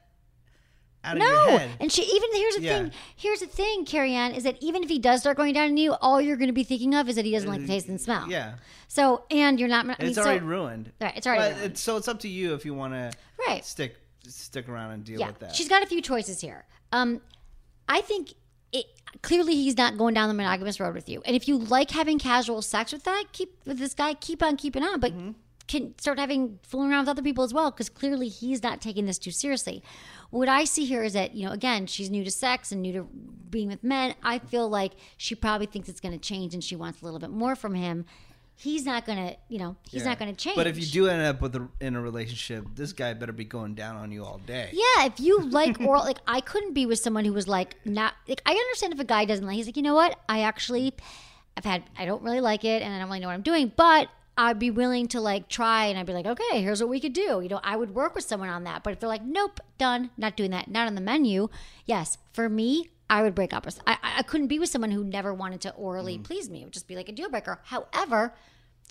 Speaker 8: out
Speaker 1: no.
Speaker 8: of your head.
Speaker 1: And she even here's the
Speaker 8: yeah.
Speaker 1: thing. Here's the thing, Carrie Ann, is that even if he does start going down on you, all you're going to be thinking of is that he doesn't like the taste and smell.
Speaker 8: Yeah.
Speaker 1: So and you're not. I mean,
Speaker 8: it's
Speaker 1: so,
Speaker 8: already ruined.
Speaker 1: Right. It's already
Speaker 8: but
Speaker 1: ruined.
Speaker 8: It's, so it's up to you if you want to
Speaker 1: right.
Speaker 8: stick stick around and deal
Speaker 1: yeah.
Speaker 8: with that.
Speaker 1: She's got a few choices here. Um, I think it clearly he's not going down the monogamous road with you. And if you like having casual sex with that, keep with this guy, keep on keeping on. But mm-hmm. can start having fooling around with other people as well, because clearly he's not taking this too seriously. What I see here is that, you know, again, she's new to sex and new to being with men. I feel like she probably thinks it's going to change and she wants a little bit more from him. He's not going to, you know, he's yeah. not going to change.
Speaker 8: But if you do end up with a, in a relationship, this guy better be going down on you all day.
Speaker 1: Yeah, if you like oral, like I couldn't be with someone who was like not, like I understand if a guy doesn't like, he's like, you know what, I actually, I've had, I don't really like it and I don't really know what I'm doing, but I'd be willing to like try, and I'd be like, okay, here's what we could do. You know, I would work with someone on that. But if they're like, nope, done, not doing that, not on the menu. Yes, for me, I would break up. I, I couldn't be with someone who never wanted to orally mm. please me. It would just be like a deal breaker. However, there's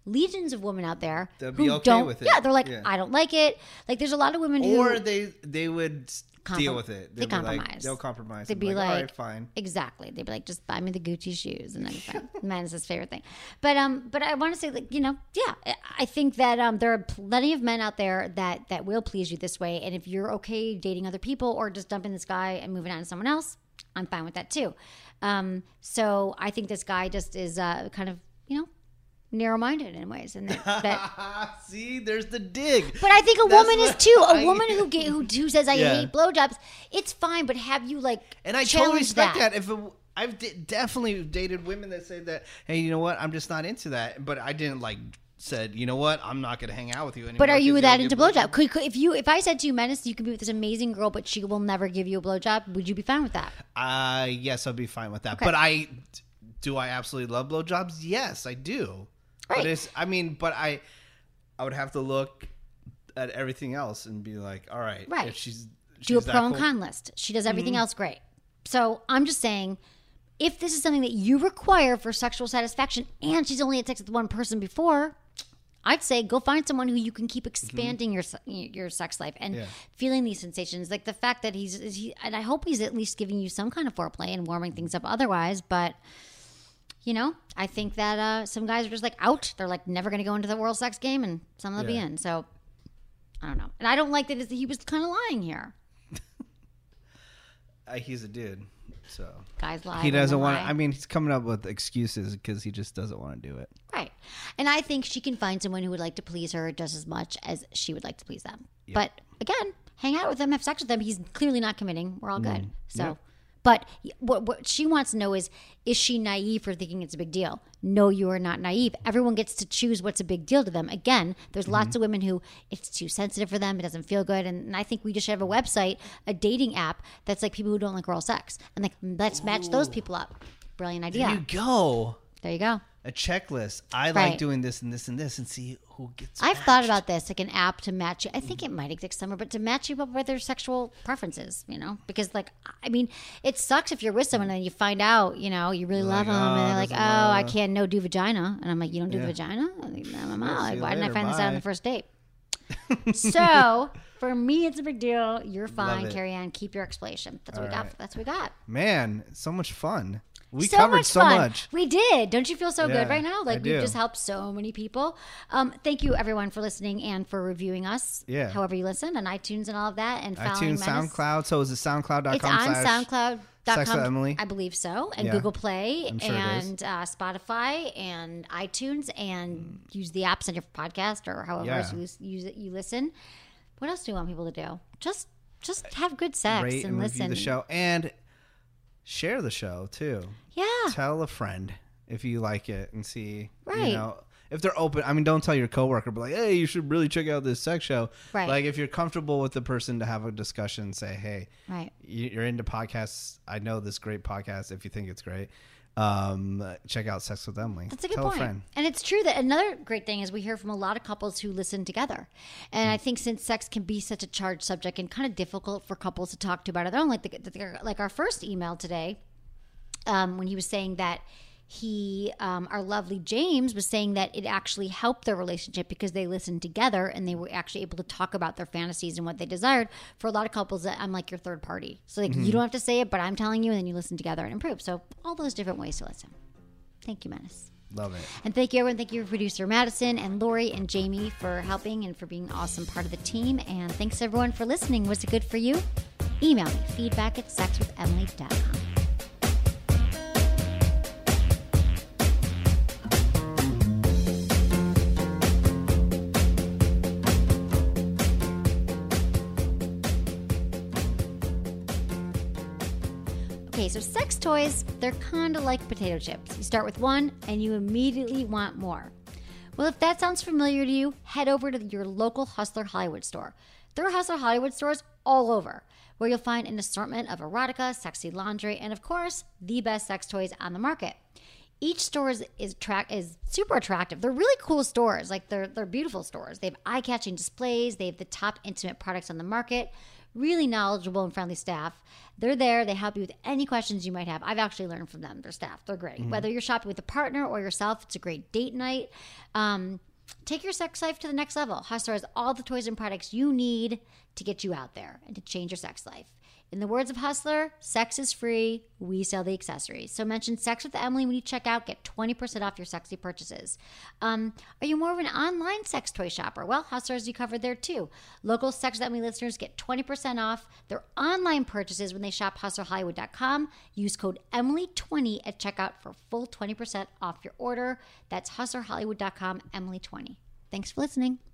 Speaker 1: legions of women out there
Speaker 8: They'll
Speaker 1: who
Speaker 8: be okay
Speaker 1: don't.
Speaker 8: with it.
Speaker 1: Yeah, they're like,
Speaker 8: Yeah.
Speaker 1: I don't like it. Like, there's a lot of women who
Speaker 8: Or they they would
Speaker 1: Comprom-
Speaker 8: deal with it.
Speaker 1: they
Speaker 8: They'd be like-
Speaker 1: compromise.
Speaker 8: they'll compromise.
Speaker 1: They'd
Speaker 8: and
Speaker 1: be like,
Speaker 8: all right, fine.
Speaker 1: Exactly. They'd be like, just buy me the Gucci shoes, and then fine. Men's his favorite thing. But um, but I want to say, like, you know, yeah, I- I think that um, there are plenty of men out there that that will please you this way, and if you're okay dating other people or just dumping this guy and moving on to someone else, I'm fine with that too. Um, so I think this guy just is uh, kind of, you know, narrow-minded in ways, and that. that
Speaker 8: See, there's the dig.
Speaker 1: But I think a
Speaker 8: That's
Speaker 1: woman is
Speaker 8: what
Speaker 1: too. A
Speaker 8: I-
Speaker 1: woman who get, who who says I
Speaker 8: Yeah.
Speaker 1: hate blowjobs, it's fine. But have you like
Speaker 8: And I totally
Speaker 1: challenged
Speaker 8: respect that. If it, I've d- definitely dated women that say that, hey, you know what, I'm just not into that. But I didn't like said, you know what, I'm not going to hang out with you anymore.
Speaker 1: But are you
Speaker 8: 'cause
Speaker 1: that
Speaker 8: don't
Speaker 1: into
Speaker 8: give
Speaker 1: blowjob? Could, could if you if I said to you, Menace, you could be with this amazing girl, but she will never give you a blowjob, would you be fine with that?
Speaker 8: Uh, yes, I'll be fine with that.
Speaker 1: Okay.
Speaker 8: But I do I absolutely love blowjobs? Yes, I do.
Speaker 1: Right.
Speaker 8: But it's I mean, but I I would have to look at everything else and be like, all right,
Speaker 1: Right.
Speaker 8: if she's, she's
Speaker 1: Do a
Speaker 8: that
Speaker 1: pro and
Speaker 8: cool-
Speaker 1: con list. She does everything
Speaker 8: Mhm.
Speaker 1: else great. So I'm just saying, if this is something that you require for sexual satisfaction, and she's only had sex with one person before, I'd say go find someone who you can keep expanding your se- your sex life and
Speaker 8: Yeah.
Speaker 1: feeling these sensations. Like the fact that he's, is he, and I hope he's at least giving you some kind of foreplay and warming things up otherwise. But you know, I think that uh, some guys are just like out. They're like never going to go into the world sex game, and some will be
Speaker 8: Yeah.
Speaker 1: in. So I don't know, and I don't like that he was kind of lying here.
Speaker 8: Uh, he's a dude, so
Speaker 1: Guys lie.
Speaker 8: he doesn't
Speaker 1: women
Speaker 8: want.
Speaker 1: lie.
Speaker 8: I mean, he's coming up with excuses because he just doesn't want to do it.
Speaker 1: Right. And I think she can find someone who would like to please her just as much as she would like to please them. But again, hang out with them, have sex with them. He's clearly not committing. We're all good. So,
Speaker 8: Yep.
Speaker 1: but what, what she wants to know is, is she naive for thinking it's a big deal? No, you are not naive. Everyone gets to choose what's a big deal to them. Again, there's lots of women who it's too sensitive for them. It doesn't feel good. And, and I think we just should have a website, a dating app that's like people who don't like oral sex. And like, let's match those people up. Brilliant idea.
Speaker 8: There you go.
Speaker 1: There you go.
Speaker 8: A checklist. I
Speaker 1: Right.
Speaker 8: like doing this and this and this, and see who gets.
Speaker 1: I've
Speaker 8: matched.
Speaker 1: thought about this, like an app to match you. I think it might exist somewhere, but to match you up with their sexual preferences, you know? Because, like, I mean, it sucks if you're with someone and you find out, you know, you really love
Speaker 8: like,
Speaker 1: them,
Speaker 8: "Oh,
Speaker 1: and they're like, oh,
Speaker 8: doesn't
Speaker 1: I
Speaker 8: love."
Speaker 1: can't no do vagina. And I'm like, you don't do
Speaker 8: Yeah.
Speaker 1: vagina? I'm like, "No, I'm out."
Speaker 8: see
Speaker 1: Like,
Speaker 8: you
Speaker 1: why didn't I
Speaker 8: later,
Speaker 1: find this out on
Speaker 8: bye.
Speaker 1: the first date? So, for me, it's a big deal. You're fine.
Speaker 8: it.
Speaker 1: Carry on. Keep your explanation. That's what
Speaker 8: All
Speaker 1: we got.
Speaker 8: right.
Speaker 1: That's what we got.
Speaker 8: Man, so much fun. We
Speaker 1: so
Speaker 8: covered
Speaker 1: much
Speaker 8: so
Speaker 1: fun.
Speaker 8: much.
Speaker 1: We did. Don't you feel so
Speaker 8: Yeah,
Speaker 1: good right now?
Speaker 8: I
Speaker 1: Like we've
Speaker 8: do.
Speaker 1: just helped so many people. Um, thank you everyone for listening and for reviewing us.
Speaker 8: Yeah.
Speaker 1: However you listen on iTunes and all of that, and following
Speaker 8: iTunes,
Speaker 1: Menace.
Speaker 8: SoundCloud. So is it SoundCloud dot
Speaker 1: It's
Speaker 8: com
Speaker 1: on
Speaker 8: slash
Speaker 1: SoundCloud. Dot
Speaker 8: Sex
Speaker 1: com,
Speaker 8: with Emily?
Speaker 1: I believe so, and
Speaker 8: Yeah.
Speaker 1: Google Play,
Speaker 8: I'm sure it is.
Speaker 1: and uh, Spotify, and iTunes, and use the apps on your podcast or however
Speaker 8: Yeah.
Speaker 1: else you lis- use it. You listen. What else do you want people to do? Just, just have good sex
Speaker 8: Rate
Speaker 1: and
Speaker 8: and
Speaker 1: listen.
Speaker 8: review the show and share the show too.
Speaker 1: Yeah.
Speaker 8: Tell a friend if you like it and see,
Speaker 1: Right.
Speaker 8: you know, if they're open. I mean, don't tell your coworker, but like, hey, you should really check out this sex show.
Speaker 1: Right.
Speaker 8: Like, if you're comfortable with the person to have a discussion, say, hey,
Speaker 1: Right.
Speaker 8: you- you're into podcasts. I know this great podcast. If you think it's great, um, check out Sex with Emily.
Speaker 1: That's a good
Speaker 8: Tell
Speaker 1: point.
Speaker 8: a friend.
Speaker 1: And it's true that another great thing is we hear from a lot of couples who listen together. And
Speaker 8: Mm.
Speaker 1: I think since sex can be such a charged subject and kind of difficult for couples to talk to about their own, like the, the, like our first email today, um, when he was saying that he, um, our lovely James, was saying that it actually helped their relationship because they listened together and they were actually able to talk about their fantasies and what they desired. For a lot of couples, that I'm like your third party. So like
Speaker 8: Mm-hmm.
Speaker 1: you don't have to say it, but I'm telling you, and then you listen together and improve. So all those different ways to listen. Thank you, Menace.
Speaker 8: Love it.
Speaker 1: And thank you, everyone. Thank you, producer Madison and Lori and Jamie for helping and for being an awesome part of the team. And thanks, everyone, for listening. Was it good for you? Email me, feedback at sex with emily dot com. Okay, so sex toys, they're kind of like potato chips. You start with one and you immediately want more. Well, if that sounds familiar to you, head over to your local Hustler Hollywood store. There are Hustler Hollywood stores all over, where you'll find an assortment of erotica, sexy lingerie, and of course, the best sex toys on the market. Each store is is, tra- is super attractive. They're really cool stores. Like they're they're beautiful stores. They have eye-catching displays. They have the top intimate products on the market. really knowledgeable and friendly staff. They're there. They help you with any questions you might have. I've actually learned from them. Their staff, they're great. Mm-hmm. Whether you're shopping with a partner or yourself, it's a great date night. Um, take your sex life to the next level. Hustler has all the toys and products you need to get you out there and to change your sex life. In the words of Hustler, sex is free. We sell the accessories. So mention Sex with Emily when you check out. Get twenty percent off your sexy purchases. Um, are you more of an online sex toy shopper? Well, Hustler has you covered there too. Local Sex with Emily listeners get twenty percent off their online purchases when they shop hustler hollywood dot com. Use code Emily twenty at checkout for full twenty percent off your order. That's hustler hollywood dot com, Emily twenty. Thanks for listening.